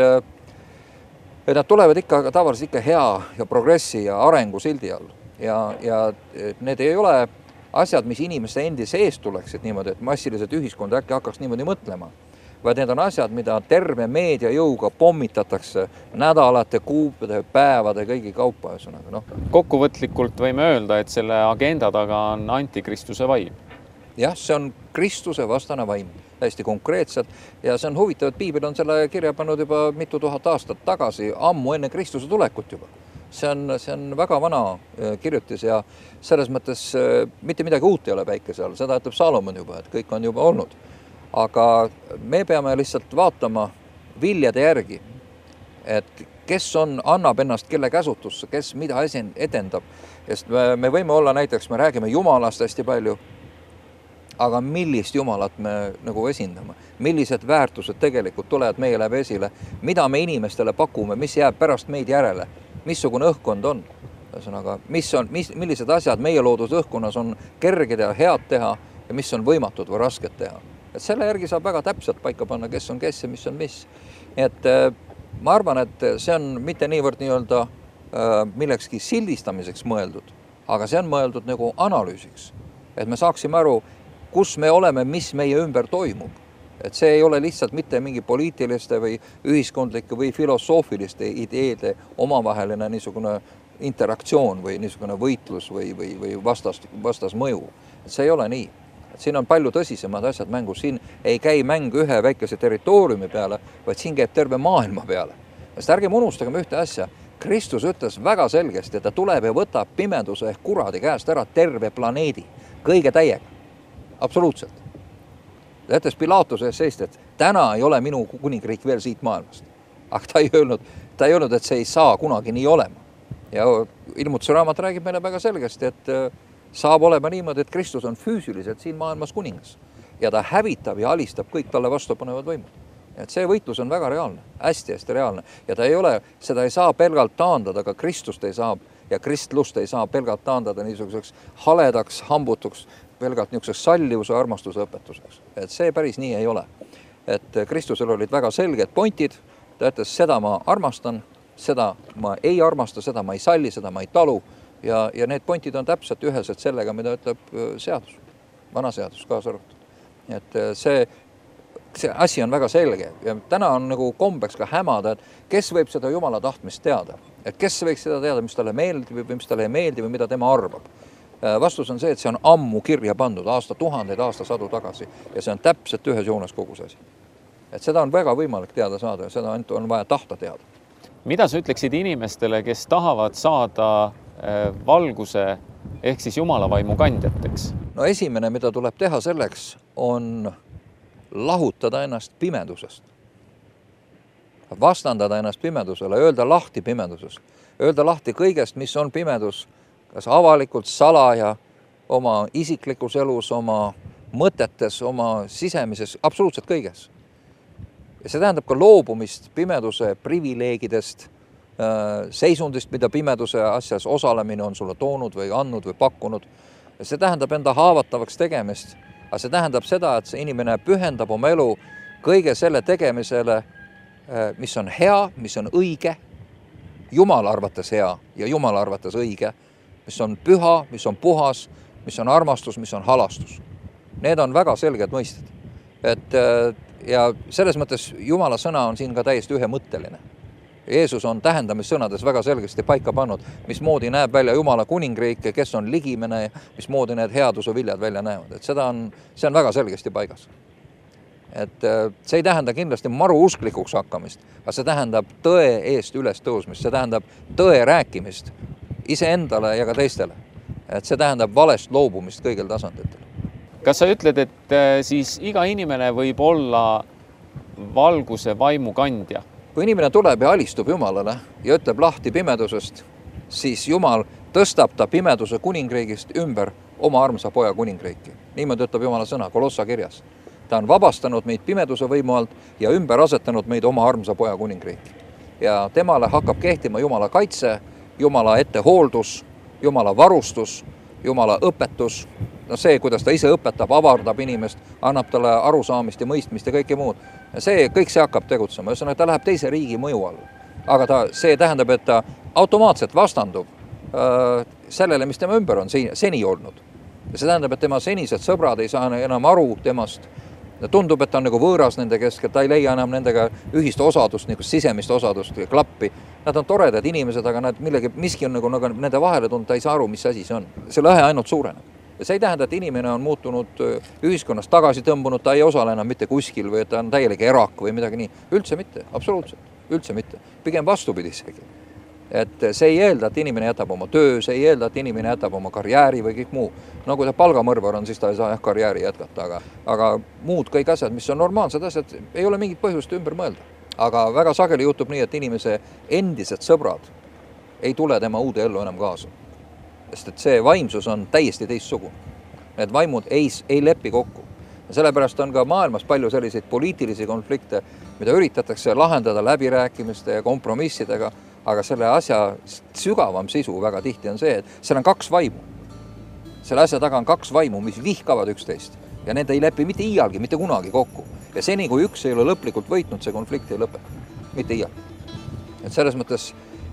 et nad tulevad ikka tavaliselt ikka hea ja progressi ja arengu sildi all. Ja, ja need ei ole asjad, mis inimeste endi sees tuleksid niimoodi, et massiliselt ühiskond äkki hakkaks niimoodi mõtlema. Vaid need on asjad, mida terve meedia jõuga pommitatakse nädalate, kuupide, päevade, kõigi kaupa. No. Kokkuvõtlikult võime öelda, et selle agenda taga on antikristuse vaim. Jah, see on Kristuse vastane vaim, hästi konkreetselt ja see on huvitav, et piibel on selle kirja pannud juba mitu tuhat aastat tagasi, ammu enne Kristuse tulekut juba. See on, see on väga vana kirjutis ja selles mõttes mitte midagi uut ei ole päikese all, seda ütleb Salomon juba, et kõik on juba olnud. Aga me peame lihtsalt vaatama viljade järgi, et kes on, annab ennast kelle käsutusse, kes mida etendab. Sest me, me võime olla näiteks, me räägime Jumalast hästi palju, aga millist Jumalat me nagu esindame, millised väärtused tegelikult tulevad meie läbi esile, mida me inimestele pakume, mis jääb pärast meid järele, missugune õhkkond on, ühesõnaga, mis on, mis, millised asjad meie loodus õhkkonnas on kerged ja head teha ja mis on võimatud või rasked teha. Et selle järgi saab väga täpselt paika panna, kes on kes ja mis on mis. Et ma arvan, et see on mitte niivõrd nii-öelda millekski sildistamiseks mõeldud, aga see on mõeldud nagu analüüsiks, et me saaksime aru, kus me oleme, mis meie ümber toimub. Et see ei ole lihtsalt mitte mingi poliitiliste või ühiskondlike või filosoofiliste ideede omavaheline niisugune interaktsioon või niisugune võitlus või, või, või vastas, vastas mõju. Et see ei ole nii. Et siin on palju tõsisemad asjad mängus. Siin ei käi mäng ühe väikese territooriumi peale, vaid siin käib terve maailma peale. Sest ärgem unustagem ühte asja. Kristus ütles väga selgesti, et ta tuleb ja võtab pimeduse ehk kuradi käest ära terve planeedi, kõige täiega. Absoluutselt. Jättes Pilaatuse ees seist, et täna ei ole minu kuningriik veel siit maailmast. Aga ta ei öelnud, ta ei öelnud, et see ei saa kunagi nii olema. Ja ilmutuse raamat räägib meile väga selgesti, et saab olema niimoodi, et Kristus on füüsiliselt siin maailmas kuningas. Ja ta hävitab ja alistab kõik talle vastupanevad võimud. Et see võitlus on väga reaalne, hästi-hästi reaalne. Ja ta ei ole, seda ei saa pelgalt taandada, aga Kristust ei saa ja kristlust ei saa pelgalt taandada niisuguseks haledaks, hambutuks, pelgalt niisuguseks sallivuse armastuse õpetuseks. Et see päris nii ei ole. Et Kristusel olid väga selged pointid, ta ütles, seda ma armastan, seda ma ei armasta, seda ma ei salli, seda ma ei talu ja, ja need pointid on täpselt üheselt sellega, mida ütleb seadus, vana seadus kaasa arvatud. Et see, see asi on väga selge ja täna on nagu kombeks ka hämada, et kes võib seda Jumala tahtmist teada, et kes võiks seda teada, mis talle meeldib või mis talle ei meeldi või mida tema arvab. Vastus on see, et see on ammu kirja pandud aasta tuhandeid, aasta sadu tagasi ja see on täpselt ühes joones kogu see asi. Et seda on väga võimalik teada saada ja seda on vaja tahta teada. Mida sa ütleksid inimestele, kes tahavad saada valguse ehk siis Jumala vaimu kandjateks? No esimene, mida tuleb teha selleks, on lahutada ennast pimedusest. Vastandada ennast pimedusele, öelda lahti pimedusest, öelda lahti kõigest, mis on pimedus, kas avalikult salaja, oma isiklikus elus, oma mõtetes, oma sisemises, absoluutselt kõiges. Ja see tähendab ka loobumist pimeduse privileegidest, seisundist, mida pimeduse asjas osalemine on sulle toonud või andnud või pakkunud. Ja see tähendab enda haavatavaks tegemist, aga see tähendab seda, et see inimene pühendab oma elu kõige selle tegemisele, mis on hea, mis on õige, Jumala arvates hea ja Jumala arvates õige, mis on püha, mis on puhas, mis on armastus, mis on halastus. Need on väga selged mõisted. Et, ja selles mõttes Jumala sõna on siin ka täiesti ühemõtteline. Jeesus on tähendamissõnades väga selgesti paika pannud, mismoodi näeb välja Jumala kuningriik ja kes on ligimene ja mismoodi need headuse viljad välja näevad. Et seda on, see on väga selgesti paigas. Et see ei tähenda kindlasti maru usklikuks hakkamist, aga see tähendab tõe eest üles tõusmist, see tähendab tõe rääkimist iseendale ja ka teistele. Et see tähendab valest loobumist kõigil tasanditel. Kas sa ütled, et siis iga inimene võib olla valguse vaimukandja. Kui inimene tuleb ja alistub Jumalale ja ütleb lahti pimedusest, siis Jumal tõstab ta pimeduse kuningriigist ümber oma armsa poja kuningriiki. Niimoodi ütleb Jumala sõna Kolossa kirjas. Ta on vabastanud meid pimeduse võimu alt ja ümber asetanud meid oma armsa poja kuningriiki. Ja temale hakkab kehtima Jumala kaitse, Jumala ettehooldus, Jumala varustus, Jumala õpetus, no see, kuidas ta ise õpetab, avardab inimest, annab talle arusaamist ja mõistmist ja kõike muud. See, kõik see hakkab tegutsema, ühesõnaga ta läheb teise riigi mõju all. Aga ta, see tähendab, et ta automaatselt vastandub äh, sellele, mis tema ümber on seni olnud. Ja see tähendab, et tema senised sõbrad ei saa enam aru temast. Tundub, et ta on nagu võõras nende keskel, ta ei leia enam nendega ühist osadust, nagu sisemist osadust, klappi. Nad on toredad inimesed, aga nad millegi, miski on nagu, nagu nende vahele tulnud, ta ei saa aru, mis asi see on. See lõhe ainult suureneb. Ja see ei tähenda, et inimene on muutunud ühiskonnast tagasi tõmbunud, ta ei osale enam mitte kuskil või et ta on täielik erak või midagi nii. Üldse mitte, absoluutselt, üldse mitte. Pigem vastupidi isegi. Et see ei eelda, et inimene jätab oma töö, see ei eelda, et inimene jätab oma karjääri või kõik muu. No kui ta palgamõrvar on, siis ta ei saa jah karjääri jätkata, aga, aga muud kõik asjad, mis on normaalsed asjad, ei ole mingit põhjust ümber mõelda. Aga väga sageli juhtub nii, et inimese endised sõbrad ei tule tema uude ellu enam kaasa. Sest et see vaimsus on täiesti teistsugune. Need vaimud ei, ei lepi kokku. Ja sellepärast on ka maailmas palju selliseid poliitilisi konflikte, mida üritatakse lahendada läbirääkimiste ja kompromissidega, aga selle asja sügavam sisu väga tihti on see, et seal on kaks vaimu. Selle asja taga on kaks vaimu, mis vihkavad üksteist ja need ei lepi mitte iialgi, mitte kunagi kokku. Ja seni, kui üks ei ole lõplikult võitnud, see konflikt ei lõpe. Mitte iialgi. Et selles mõttes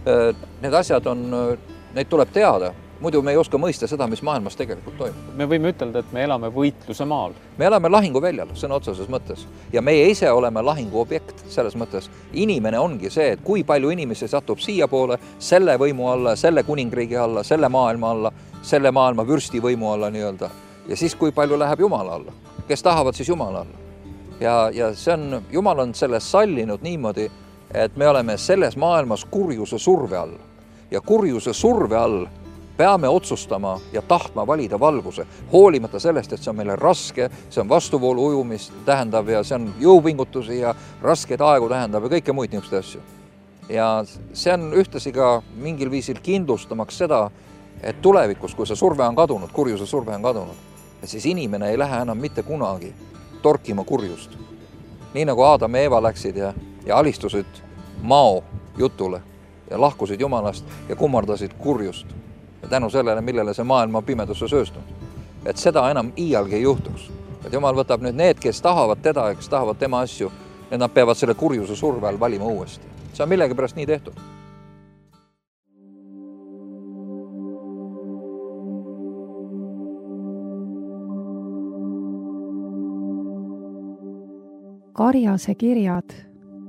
need asjad on, neid tuleb teada. Muidu me ei oska mõista seda, mis maailmas tegelikult toimub. Me võime ütelda, et me elame võitluse maal. Me elame lahinguväljal, sõna otseses mõttes. Ja meie ise oleme lahingu objekt selles mõttes. Inimene ongi see, et kui palju inimesi satub siia poole, selle võimu alla, selle kuningriigi alla, selle maailma alla, selle maailma vürsti võimu alla nii-öelda. Ja siis kui palju läheb Jumala alla. Kes tahavad siis Jumala alla. Ja, ja see on, Jumal on selles sallinud niimoodi, et me oleme selles maailmas kurjuse surve all. Ja kurjuse surve all peame otsustama ja tahtma valida valguse, hoolimata sellest, et see on meile raske, see on vastuvoolu ujumist tähendab ja see on jõupingutusi ja raskeid aegu tähendab ja kõike muid niisuguseid asju. Ja see on ühtlasi ka mingil viisil kindlustamaks seda, et tulevikus, kui see surve on kadunud, kurjuse surve on kadunud, et siis inimene ei lähe enam mitte kunagi torkima kurjust. Nii nagu Aadam ja Eeva läksid ja, ja alistusid mao jutule ja lahkusid Jumalast ja kummardasid kurjust. Ja tänu sellele, millele see maailma pimedusse sööstunud. Et seda enam iialgi ei juhtuks. Et Jumal võtab nüüd need, kes tahavad teda ja kes tahavad tema asju, ja nad peavad selle kurjuse surve all valima uuesti. See on millegi pärast nii tehtud. Karjase kirjad.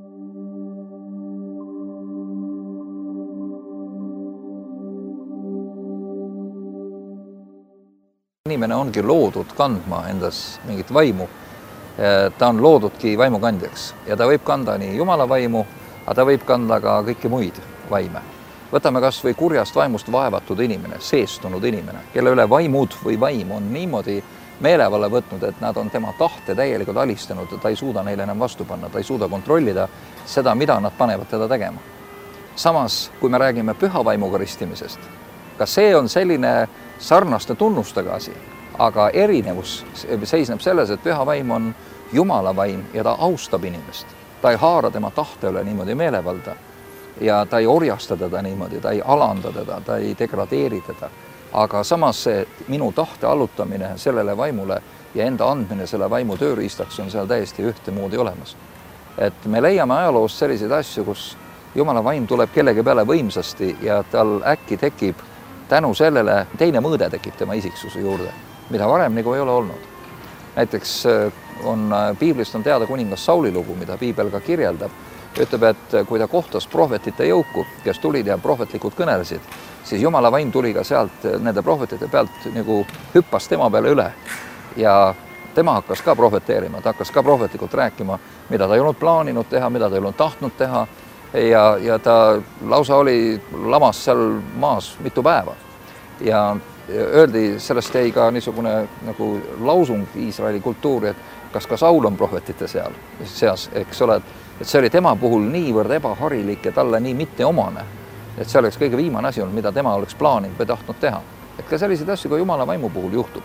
Inimene ongi loodud kandma endas mingit vaimu. Ta on loodudki vaimukandjaks ja ta võib kanda nii Jumala vaimu, aga ta võib kanda ka kõiki muid vaime. Võtame kas või kurjast vaimust vaevatud inimene, seestunud inimene, kelle üle vaimud või vaim on niimoodi meelevalla võtnud, et nad on tema tahte täielikult alistanud ja ta ei suuda neile enam vastu panna, ta ei suuda kontrollida seda, mida nad panevad teda tegema. Samas, kui me räägime püha vaimuga ristimisest, ka see on selline sarnaste tunnustega asi, aga erinevus seisneb selles, et püha vaim on Jumala vaim ja ta austab inimest. Ta ei haara tema tahte üle niimoodi meelevalda ja ta ei orjasta teda niimoodi, ta ei alanda teda, ta ei degradeeri teda. Aga samas see minu tahte allutamine sellele vaimule ja enda andmine selle vaimu tööriistaks on seal täiesti ühtemoodi olemas. Et me leiame ajaloost selliseid asju, kus Jumala vaim tuleb kellegi peale võimsasti ja tal äkki tekib tänu sellele teine mõõde tekib tema isiksuse juurde, mida varem nagu ei ole olnud. Näiteks on, piiblist on teada kuningas Sauli lugu, mida piibel ka kirjeldab. Ütleb, et kui ta kohtas prohvetite jõuku, kes tulid ja prohvetlikud kõnelesid, siis Jumala vaim tuli ka sealt nende prohvetite pealt nagu hüppas tema peale üle. Ja tema hakkas ka prohveteerima, ta hakkas ka prohvetlikult rääkima, mida ta ei olnud plaaninud teha, mida ta ei olnud tahtnud teha. Ja, ja ta lausa oli lamas seal maas mitu päeva. Ja öeldi, sellest jäi ka niisugune nagu lausung Iisraeli kultuuri, et kas ka Saul on prohvetite seal, seas, eks ole, et see oli tema puhul niivõrd ebaharilik ja talle nii mitteomane, et see oleks kõige viimane asi olnud, mida tema oleks plaaninud või tahtnud teha. Et ka selliseid asju ka Jumala vaimu puhul juhtub.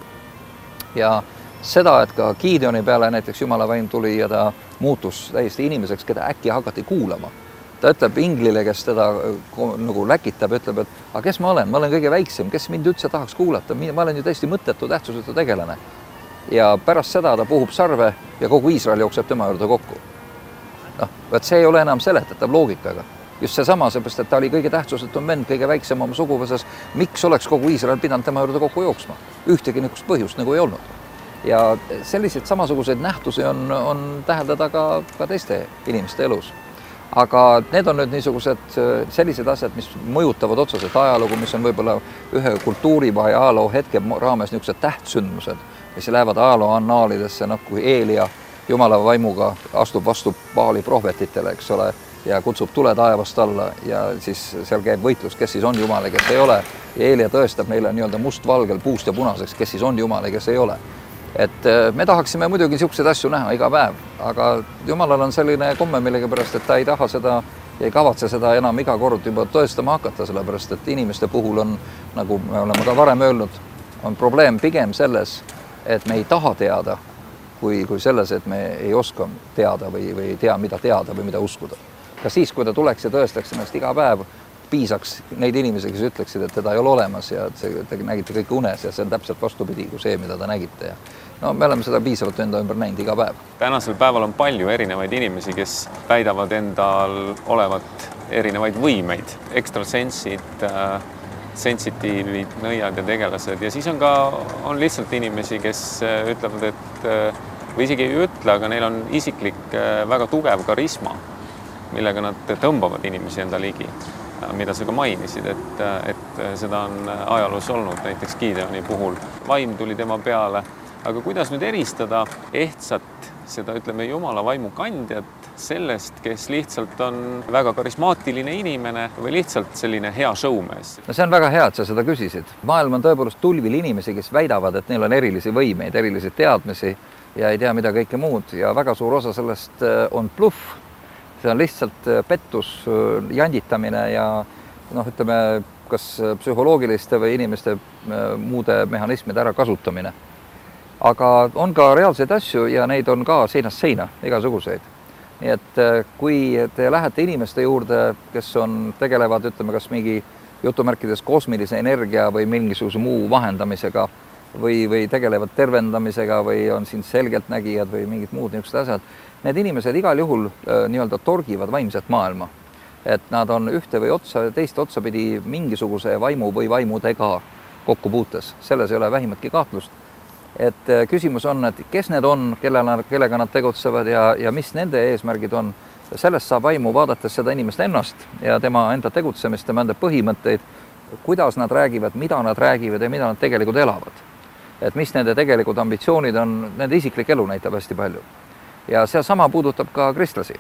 Ja seda, et ka Gideoni peale näiteks Jumala vaim tuli ja ta muutus täiesti inimeseks, keda äkki hakati kuulama. Ta ütleb inglile, kes teda nagu läkitab, ütleb, et aga kes ma olen? Ma olen kõige väiksem, kes mind üldse tahaks kuulata? Ma olen ju täiesti mõttetu tähtsusetu tegelane. Ja pärast seda ta puhub sarve ja kogu Iisrael jookseb tema juurde kokku. Noh, et see ei ole enam seletatav loogikaga. Just see sama, seepärast, et ta oli kõige tähtsusetum vend, kõige väiksem oma suguvõsas. Miks oleks kogu Iisrael pidanud tema juurde kokku jooksma? Ühtegi niisugust põhjust nagu ei olnud. Ja selliseid samasuguseid nähtusi on, on täheldada ka, ka teiste inimeste elus. Aga need on nüüd niisugused sellised asjad, mis mõjutavad otseselt ajalugu, mis on võib-olla ühe kultuuri või ajaloo hetke raames niisugused tähtsündmused, mis lähevad ajaloo annaalidesse, noh, kui Eelia Jumala vaimuga astub vastu Baali prohvetitele, eks ole, ja kutsub tule taevast alla ja siis seal käib võitlus, kes siis on Jumal ja kes ei ole. Ja Eelia tõestab neile nii-öelda mustvalgel puust ja punaseks, kes siis on Jumal ja kes ei ole. Et me tahaksime muidugi niisuguseid asju näha iga päev, aga Jumalal on selline komme millega pärast, et ta ei taha seda ja ei kavatse seda enam iga kord juba tõestama hakata, sellepärast et inimeste puhul on, nagu me oleme ka varem öelnud, on probleem pigem selles, et me ei taha teada, kui, kui selles, et me ei oska teada või, või ei tea, mida teada või mida uskuda. Ka siis, kui ta tuleks ja tõestaks ennast iga päev, piisaks neid inimesi, kes ütleksid, et teda ei ole olemas ja see, te nägite kõik unes ja see on täpselt vastupidi kui see, mida te nägite. Ja no me oleme seda piisavalt enda ümber näinud iga päev. Tänasel päeval on palju erinevaid inimesi, kes väidavad endal olevat erinevaid võimeid, ekstrasensid, sensitiivid, nõiad ja tegelased. Ja siis on ka on lihtsalt inimesi, kes ütlevad, et või isegi ei ütle, aga neil on isiklik väga tugev karisma, millega nad tõmbavad inimesi enda ligi, mida sa ka mainisid, et, et seda on ajaloos olnud näiteks Gideoni puhul. Vaim tuli tema peale, aga kuidas nüüd eristada ehtsat seda, ütleme, Jumala vaimu kandjat sellest, kes lihtsalt on väga karismaatiline inimene või lihtsalt selline hea showmees? No see on väga hea, et sa seda küsisid. Maailm on tõepoolest tulvil inimesi, kes väidavad, et neil on erilisi võimeid, erilisi teadmisi ja ei tea mida kõike muud ja väga suur osa sellest on bluff. See on lihtsalt pettus, janditamine ja noh, ütleme, kas psühholoogiliste või inimeste muude mehhanismide ära kasutamine. Aga on ka reaalseid asju ja neid on ka seinast seina, igasuguseid. Nii et kui te lähete inimeste juurde, kes on, tegelevad, ütleme, kas mingi jutumärkides kosmilise energia või mingisuguse muu vahendamisega või, või tegelevad tervendamisega või on siin selgeltnägijad või mingid muud niisugused asjad, need inimesed igal juhul nii-öelda torgivad vaimset maailma. Et nad on ühte või otsa, teist otsapidi mingisuguse vaimu või vaimudega kokku puutes. Selles ei ole vähimatki kahtlust. Et küsimus on, et kes need on, kellega, kellega nad tegutsevad ja, ja mis nende eesmärgid on. Sellest saab vaimu vaadates seda inimest ennast ja tema enda tegutsemist, tema enda põhimõtteid, kuidas nad räägivad, mida nad räägivad ja mida nad tegelikult elavad. Et mis nende tegelikult ambitsioonid on, nende isiklik elu näitab hästi palju. Ja see sama puudutab ka kristlasi.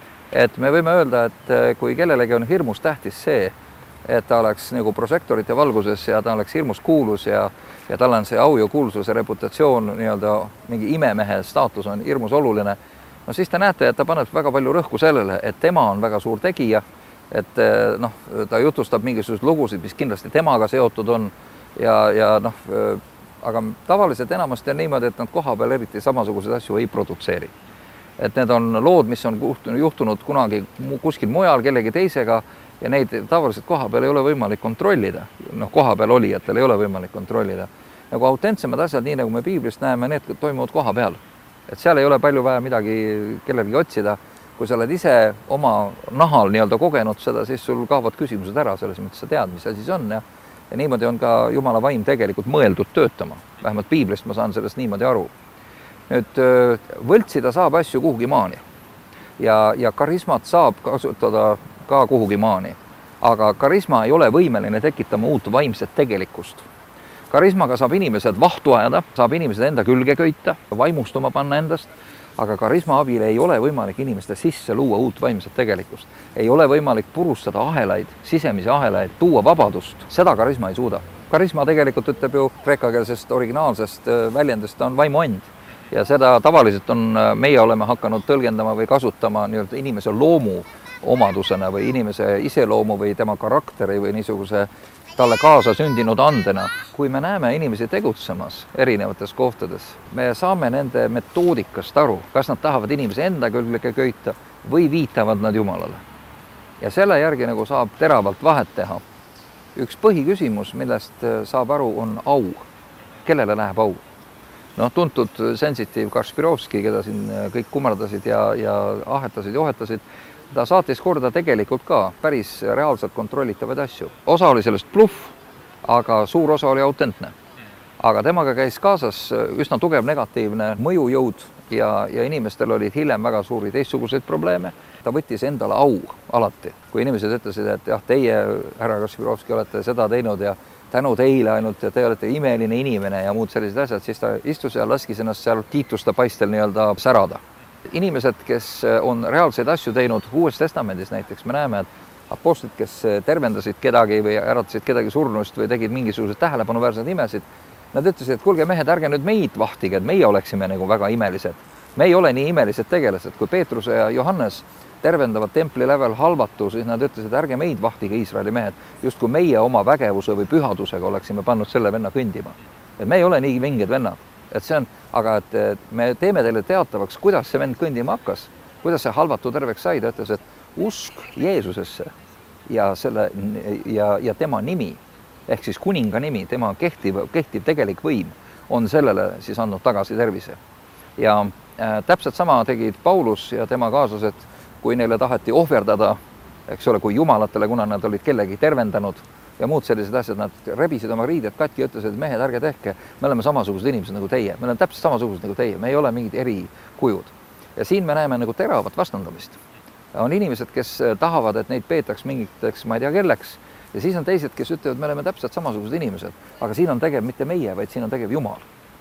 Et me võime öelda, et kui kellelegi on hirmus tähtis see, et ta oleks nagu prožektorite valguses ja ta oleks hirmus kuulus ja, ja tal on see au ja kuulsuse reputatsioon, nii-öelda mingi imemehe staatus on hirmus oluline, no siis te näete, et ta paneb väga palju rõhku sellele, et tema on väga suur tegija, et noh, ta jutustab mingisugused lugusid, mis kindlasti temaga seotud on ja, ja noh, aga tavaliselt enamasti on niimoodi, et nad koha peal eriti samasuguseid asju ei produtseeri. Et need on lood, mis on juhtunud kunagi kuskil mujal kellegi teisega ja neid tavaliselt koha peal ei ole võimalik kontrollida. Noh, koha peal olijatel ei ole võimalik kontrollida. Nagu autentsemad asjad, nii nagu me piiblist näeme, need toimuvad koha peal. Et seal ei ole palju vaja midagi kellelgi otsida. Kui sa oled ise oma nahal nii-öelda kogenud seda, siis sul kaovad küsimused ära, selles mõttes sa tead, mis asi see on. Ja, ja niimoodi on ka Jumala vaim tegelikult mõeldud töötama. Vähemalt piiblist ma saan sellest niimoodi aru. Nüüd võltsida saab asju kuhugi maani ja, ja karismat saab kasutada ka kuhugi maani, aga karisma ei ole võimeline tekitama uut vaimset tegelikkust. Karismaga saab inimesed vahtu ajada, saab inimesed enda külge köita, vaimustuma panna endast, aga karisma abil ei ole võimalik inimeste sisse luua uut vaimset tegelikkust. Ei ole võimalik purustada ahelaid, sisemisi ahelaid, tuua vabadust, seda karisma ei suuda. Karisma tegelikult ütleb ju kreekakeelsest originaalsest väljendest on vaimu and. ja seda tavaliselt on, meie oleme hakanud tõlgendama või kasutama nii-öelda inimese loomu omadusena või inimese iseloomu või tema karakteri või niisuguse talle kaasa sündinud andena. Kui me näeme inimesi tegutsemas erinevates kohtades, me saame nende metoodikast aru, kas nad tahavad inimese enda külge köita või viitavad nad Jumalale. Ja selle järgi nagu saab teravalt vahet teha. Üks põhiküsimus, millest saab aru, on au. Kellele läheb au? No, tuntud sensitiiv Kaspirovski, keda siin kõik kummardasid ja, ja ahetasid ja ohetasid, ta saatis korda tegelikult ka päris reaalselt kontrollitavaid asju. Osa oli sellest bluff, aga suur osa oli autentne. Aga temaga käis kaasas üsna tugev negatiivne mõjujõud ja, ja inimestel olid hiljem väga suuri teistsuguseid probleeme. Ta võttis endale au alati. Kui inimesed ütlesid, et jah, teie, härra Kaspirovski, olete seda teinud ja tänu teile ainult ja te olete imeline inimene ja muud sellised asjad, siis ta istus ja laskis ennast seal kiituste paistel nii-öelda särada. Inimesed, kes on reaalseid asju teinud Uues Testamendis näiteks, me näeme, et apostlid, kes tervendasid kedagi või äratasid kedagi surnust või tegid mingisugused tähelepanuväärsed imesid, nad ütlesid, et kuulge mehed, ärge nüüd meid vahtige, et meie oleksime nagu väga imelised. Me ei ole nii imelised tegelased, kui Peetrus ja Johannes tervendavad templi lävel halvatu, siis nad ütlesid, ärge meid vahtige Iisraeli mehed, just kui meie oma vägevuse või pühadusega oleksime pannud selle venna kõndima. Et me ei ole nii vinged vennad. Et see on, aga et me teeme teile teatavaks, kuidas see vend kõndima hakkas, kuidas see halvatu terveks sai, ta ütles, et usk Jeesusesse ja, selle, ja, ja tema nimi, ehk siis kuninga nimi, tema kehtiv, kehtiv tegelik võim on sellele siis andnud tagasi tervise. Ja äh, täpselt sama tegid Paulus ja tema kaaslased, kui neile taheti ohverdada, eks ole, kui jumalatele, kuna nad olid kellegi tervendanud ja muud sellised asjad, nad rebisid oma riided katki ja ütlesid, et mehed, ärge tehke, me oleme samasugused inimesed nagu teie, me oleme täpselt samasugused nagu teie, me ei ole mingid erikujud. Ja siin me näeme nagu teravat vastandamist. On inimesed, kes tahavad, et neid peetaks mingiteks, ma ei tea kelleks, ja siis on teised, kes ütlevad, me oleme täpselt samasugused inimesed, aga siin on tegev mitte meie, vaid siin on tegev Jumal.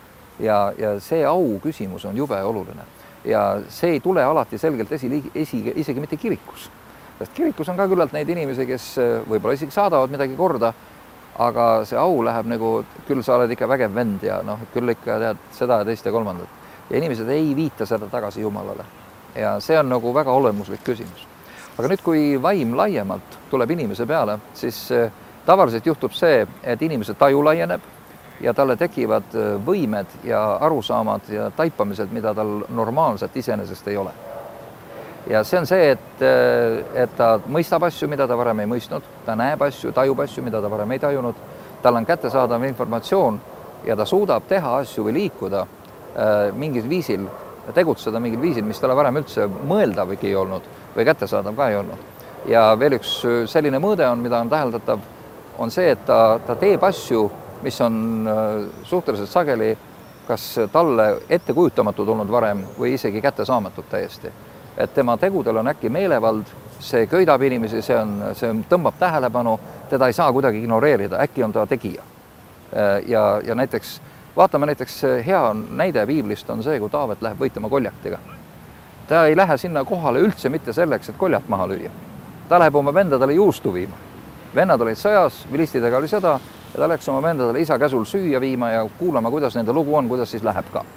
Ja, ja see au küsimus on jube oluline. Ja see ei tule alati selgelt esi, esi, isegi mitte kirikus. Sest kirikus on ka küllalt neid inimesi, kes võib-olla isegi saadavad midagi korda, aga see au läheb nagu, küll sa oled ikka vägev vend ja noh, küll ikka tead seda ja teist ja kolmandat. Ja inimesed ei viita seda tagasi Jumalale. Ja see on nagu väga olemuslik küsimus. Aga nüüd, kui vaim laiemalt tuleb inimese peale, siis tavaliselt juhtub see, et inimese taju laieneb ja talle tekivad võimed ja arusaamad ja taipamised, mida tal normaalselt iseenesest ei ole. Ja see on see, et, et ta mõistab asju, mida ta varem ei mõistnud, ta näeb asju, tajub asju, mida ta varem ei tajunud, tal on kättesaadav informatsioon ja ta suudab teha asju või liikuda äh, mingil viisil, tegutseda mingil viisil, mis talle varem üldse mõeldavgi ei olnud või kättesaadav ka ei olnud. Ja veel üks selline mõõde on, mida on täheldatav, on see, et ta, ta teeb asju, mis on äh, suhteliselt sageli kas talle ettekujutamatud olnud varem või isegi kättesaamatud täiesti. Et tema tegudel on äkki meelevald, see köidab inimesi, see, on, see tõmbab tähelepanu, teda ei saa kuidagi ignoreerida, äkki on ta tegija. Ja, ja näiteks, vaatame näiteks hea näide piiblist on see, kui Taavet läheb võitlema Goljatiga. Ta ei lähe sinna kohale üldse mitte selleks, et Goljat maha lüüa. Ta läheb oma vendadele juustu viima. Vennad olid sõjas, vilistidega oli sõda ja ta läks oma vendadele isa käsul süüa viima ja kuulama, kuidas nende lugu on, kuidas siis läheb ka.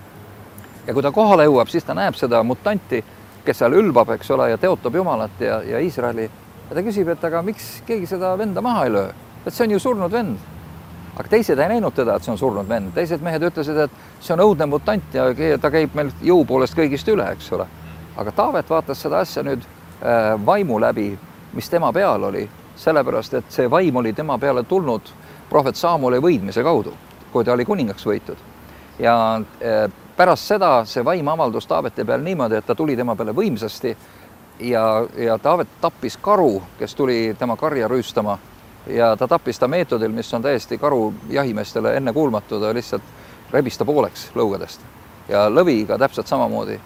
Ja kui ta kohale jõuab, siis ta näeb seda mutanti, kes seal ülbab, eks ole, ja teotab Jumalat ja, ja Iisraeli. Ja ta küsib, et aga miks keegi seda venda maha ei löö? Et see on ju surnud vend. Aga teised ei näinud teda, et see on surnud vend. Teised mehed ütlesid, et see on õudne mutant ja ta käib meil jõu poolest kõigist üle, eks ole. Aga Taavet vaatas seda asja nüüd äh, vaimu läbi, mis tema peal oli, sellepärast, et see vaim oli tema peale tulnud prohvet Saamuli võidmise kaudu, kui ta oli kuningaks võitud. Ja äh, pärast seda see vaim avaldus Taaveti peal niimoodi, et ta tuli tema peale võimsasti ja, ja Taavet tappis karu, kes tuli tema karja rüüstama ja ta tappis ta meetodil, mis on täiesti karu jahimeestele enne kuulmatu, ta lihtsalt rebis ta pooleks lõugadest ja lõviga täpselt samamoodi.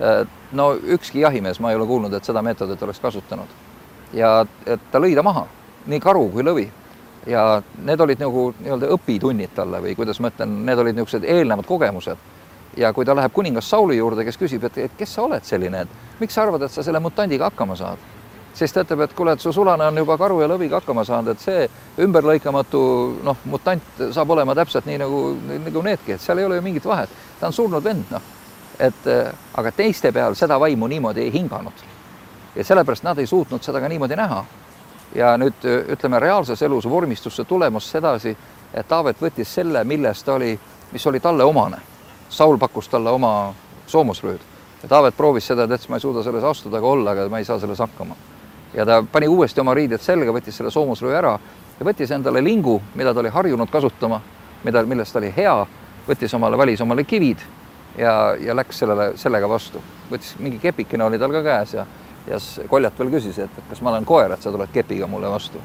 No ükski jahimees, ma ei ole kuulnud, et seda meetodit oleks kasutanud ja et ta lõi ta maha, nii karu kui lõvi. Ja need olid nagu nii-öelda õpitunnid talle või kuidas ma ütlen, need olid niisugused eelnevad kogemused. Ja kui ta läheb kuningas Sauli juurde, kes küsib, et, et kes sa oled selline, et miks sa arvad, et sa selle mutandiga hakkama saad? siis ta ütleb, et kuule, et su sulane on juba karu ja lõviga hakkama saanud, et see ümberlõikamatu noh, mutant saab olema täpselt nii nagu, nagu needki, et seal ei ole ju mingit vahet. Ta on surnud vend, noh. Et, aga teiste peal seda vaimu niimoodi ei hinganud. Ja sellepärast nad ei suutnud seda ka niimoodi näha. Ja nüüd ütleme, reaalses elus vormistusse tulemus sedasi, et Taavet võttis selle, millest ta oli, mis oli talle omane. Saul pakkus talle oma soomusrööd. Ja Taavet proovis seda, et ma ei suuda selles astuda ka olla, aga ma ei saa selles hakkama. Ja ta pani uuesti oma riided selga, võttis selle soomusröö ära ja võttis endale lingu, mida ta oli harjunud kasutama, mida, millest ta oli hea, võttis omale, valis omale kivid ja, ja läks sellele, sellega vastu. Võttis mingi kepikene oli tal ka käes ja, ja Koljat veel küsis, et kas ma olen koer, et sa tuled kepiga mulle vastu.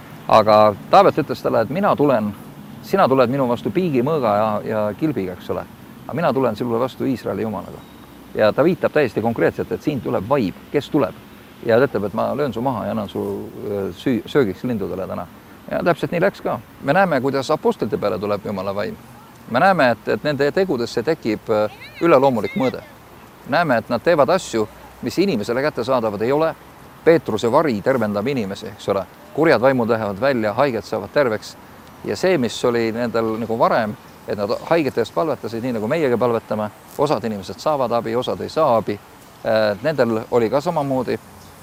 Aga Taavet ütles talle, et mina tulen, sina tuled minu vastu piigi, mõõga ja, ja kilbiga, eks ole. Aga mina tulen sinulle vastu Iisraeli jumalaga. Ja ta viitab täiesti konkreetselt, et siin tuleb vaib, kes tuleb. Ja ta ütleb, et ma löön su maha ja annan su süü, söögiks lindudele täna. Ja täpselt nii läks ka. Me näeme, kuidas apostlite peale tuleb jumala vaim. Me näeme, et, et nende tegudesse tekib üleloomulik mõõde. Näeme, et nad teevad asju, mis inimesele kätte saadavad ei ole. Peetruse vari tervendab inimesi, eks ole. Kurjad vaimud lähevad välja, haiged saavad terveks. Ja see, mis oli nendel nagu varem, et nad haigete eest palvetasid, nii nagu meiega palvetame, osad inimesed saavad abi, osad ei saa abi. Nendel oli ka samamoodi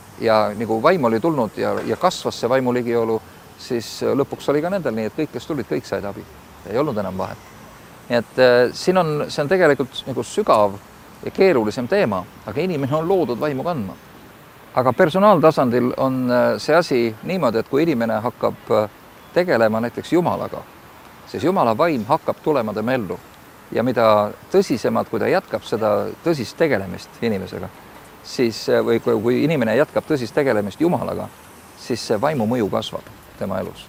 ja nagu vaim oli tulnud ja, ja kasvas see vaimu ligiolu, siis lõpuks oli ka nendel nii, et kõik, kes tulid, kõik said abi. Ei olnud enam vahet. Nii et siin on, see on tegelikult nagu sügav ja keerulisem teema, aga inimene on loodud vaimu kandma. Aga personaaltasandil on see asi niimoodi, et kui inimene hakkab tegelema näiteks Jumalaga, siis Jumala vaim hakkab tulema tema ellu. Ja mida tõsisemalt, kui ta jätkab seda tõsist tegelemist inimesega, siis, või kui inimene jätkab tõsist tegelemist Jumalaga, siis see vaimu mõju kasvab tema elus.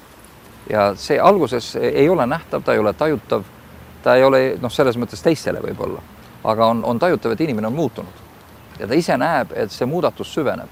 Ja see alguses ei ole nähtav, ta ei ole tajutav, ta ei ole noh, selles mõttes teistele võib-olla, aga on, on tajutav, et inimene on muutunud. Ja ta ise näeb, et see muudatus süveneb.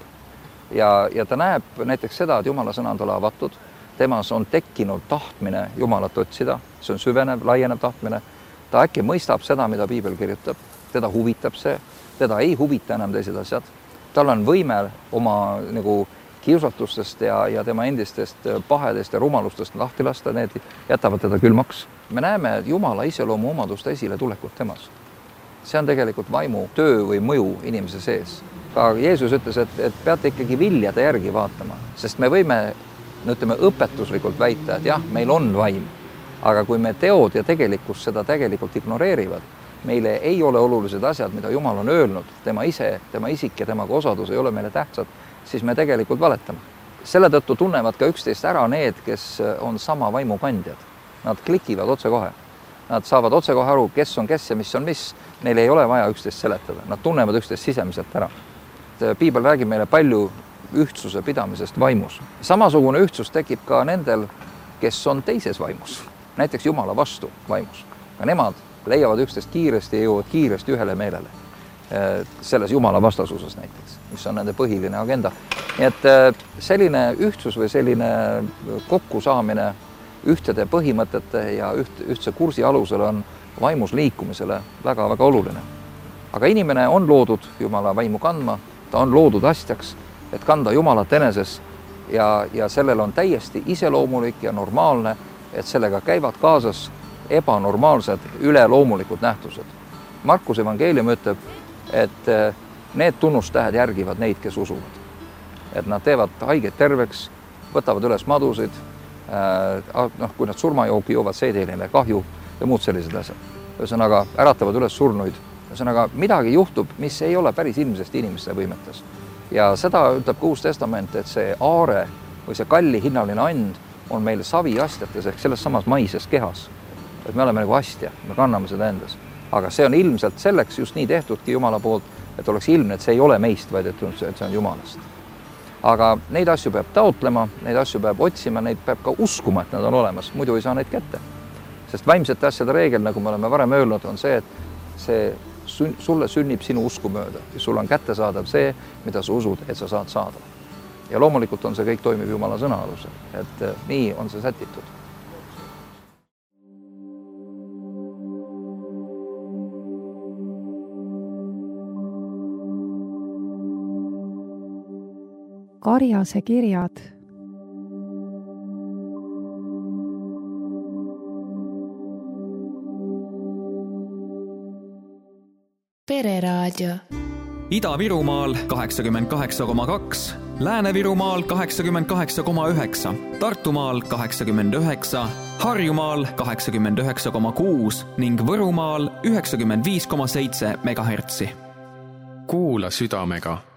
Ja, ja ta näeb näiteks seda, et Jumala sõna on talle avatud, temas on tekkinud tahtmine Jumalat otsida, see on süvenev, laienev tahtmine. Ta äkki mõistab seda, mida piibel kirjutab, teda huvitab see, teda ei huvita enam teised asjad. Tal on võime oma nagu kiusatustest ja, ja tema endistest pahedest ja rumalustest lahti lasta, need jätavad teda külmaks. Me näeme Jumala iseloomu omaduste esile tulekut temas. See on tegelikult vaimu töö või mõju inimese sees. Ka Jeesus ütles, et, et peate ikkagi viljade järgi vaatama, sest me võime no ütleme, õpetuslikult väita, et jah, meil on vaim, aga kui me teod ja tegelikkus seda tegelikult ignoreerivad, meile ei ole olulised asjad, mida Jumal on öelnud, tema ise, tema isik ja temaga osadus ei ole meile tähtsad, siis me tegelikult valetame. Selle tõttu tunnevad ka üksteist ära need, kes on sama vaimu kandjad. Nad klikivad otse kohe. Nad saavad otse kohe aru, kes on kes ja mis on mis. Neil ei ole vaja üksteist seletada. Nad tunnevad üksteist sisemiselt ära. Piibel räägib meile palju ühtsuse pidamisest vaimus. Samasugune ühtsus tekib ka nendel, kes on teises vaimus, näiteks Jumala vastu vaimus. Aga nemad leiavad üksteist kiiresti ja jõuavad kiiresti ühele meelele. Selles Jumala vastasuses näiteks, mis on nende põhiline agenda. Nii et selline ühtsus või selline kokkusaamine ühtede põhimõtete ja üht, ühtse kursi alusel on vaimus liikumisele väga-väga oluline. Aga inimene on loodud Jumala vaimu kandma, ta on loodud astjaks, et kanda Jumalat eneses ja, ja sellel on täiesti iseloomulik ja normaalne, et sellega käivad kaasas ebanormaalsed üleloomulikud nähtused. Markus evangeelium ütleb, et need tunnustähed järgivad neid, kes usuvad. Et nad teevad haigeid terveks, võtavad üles madusid, noh, kui nad surmajooki joovad, see ei tee neile kahju ja muud sellised asjad. Ühesõnaga, äratavad üles surnuid. Ühesõnaga, midagi juhtub, mis ei ole päris ilmsesti inimeste võimetes. Ja seda ütleb ka Uus Testament, et see aare või see kalli hinnaline and on meil saviastjates ehk selles samas maises kehas. Et me oleme nagu astja, me kanname seda endas. Aga see on ilmselt selleks just nii tehtudki Jumala poolt, et oleks ilmne, et see ei ole meist, vaid et see on Jumalast. Aga neid asju peab taotlema, neid asju peab otsima, neid peab ka uskuma, et nad on olemas, muidu ei saa neid kätte. Sest vaimsete asjade reegel, nagu me oleme varem öelnud, on see, et see sulle sünnib sinu usku mööda ja sul on kätte saadav see, mida sa usud, et sa saad saada. Ja loomulikult on see kõik toimib Jumala sõna alusel, et nii on see sätitud. Karjase kirjad. Pereraadio. Ida-Virumaal kaheksakümmend kaheksa koma kaks, Lääne-Virumaal kaheksakümmend kaheksa koma üheksa, Tartumaal kaheksakümmend üheksa, Harjumaal kaheksakümmend üheksa koma kuus ning Võrumaal üheksakümmend viis koma seitse megahertsi. Kuula südamega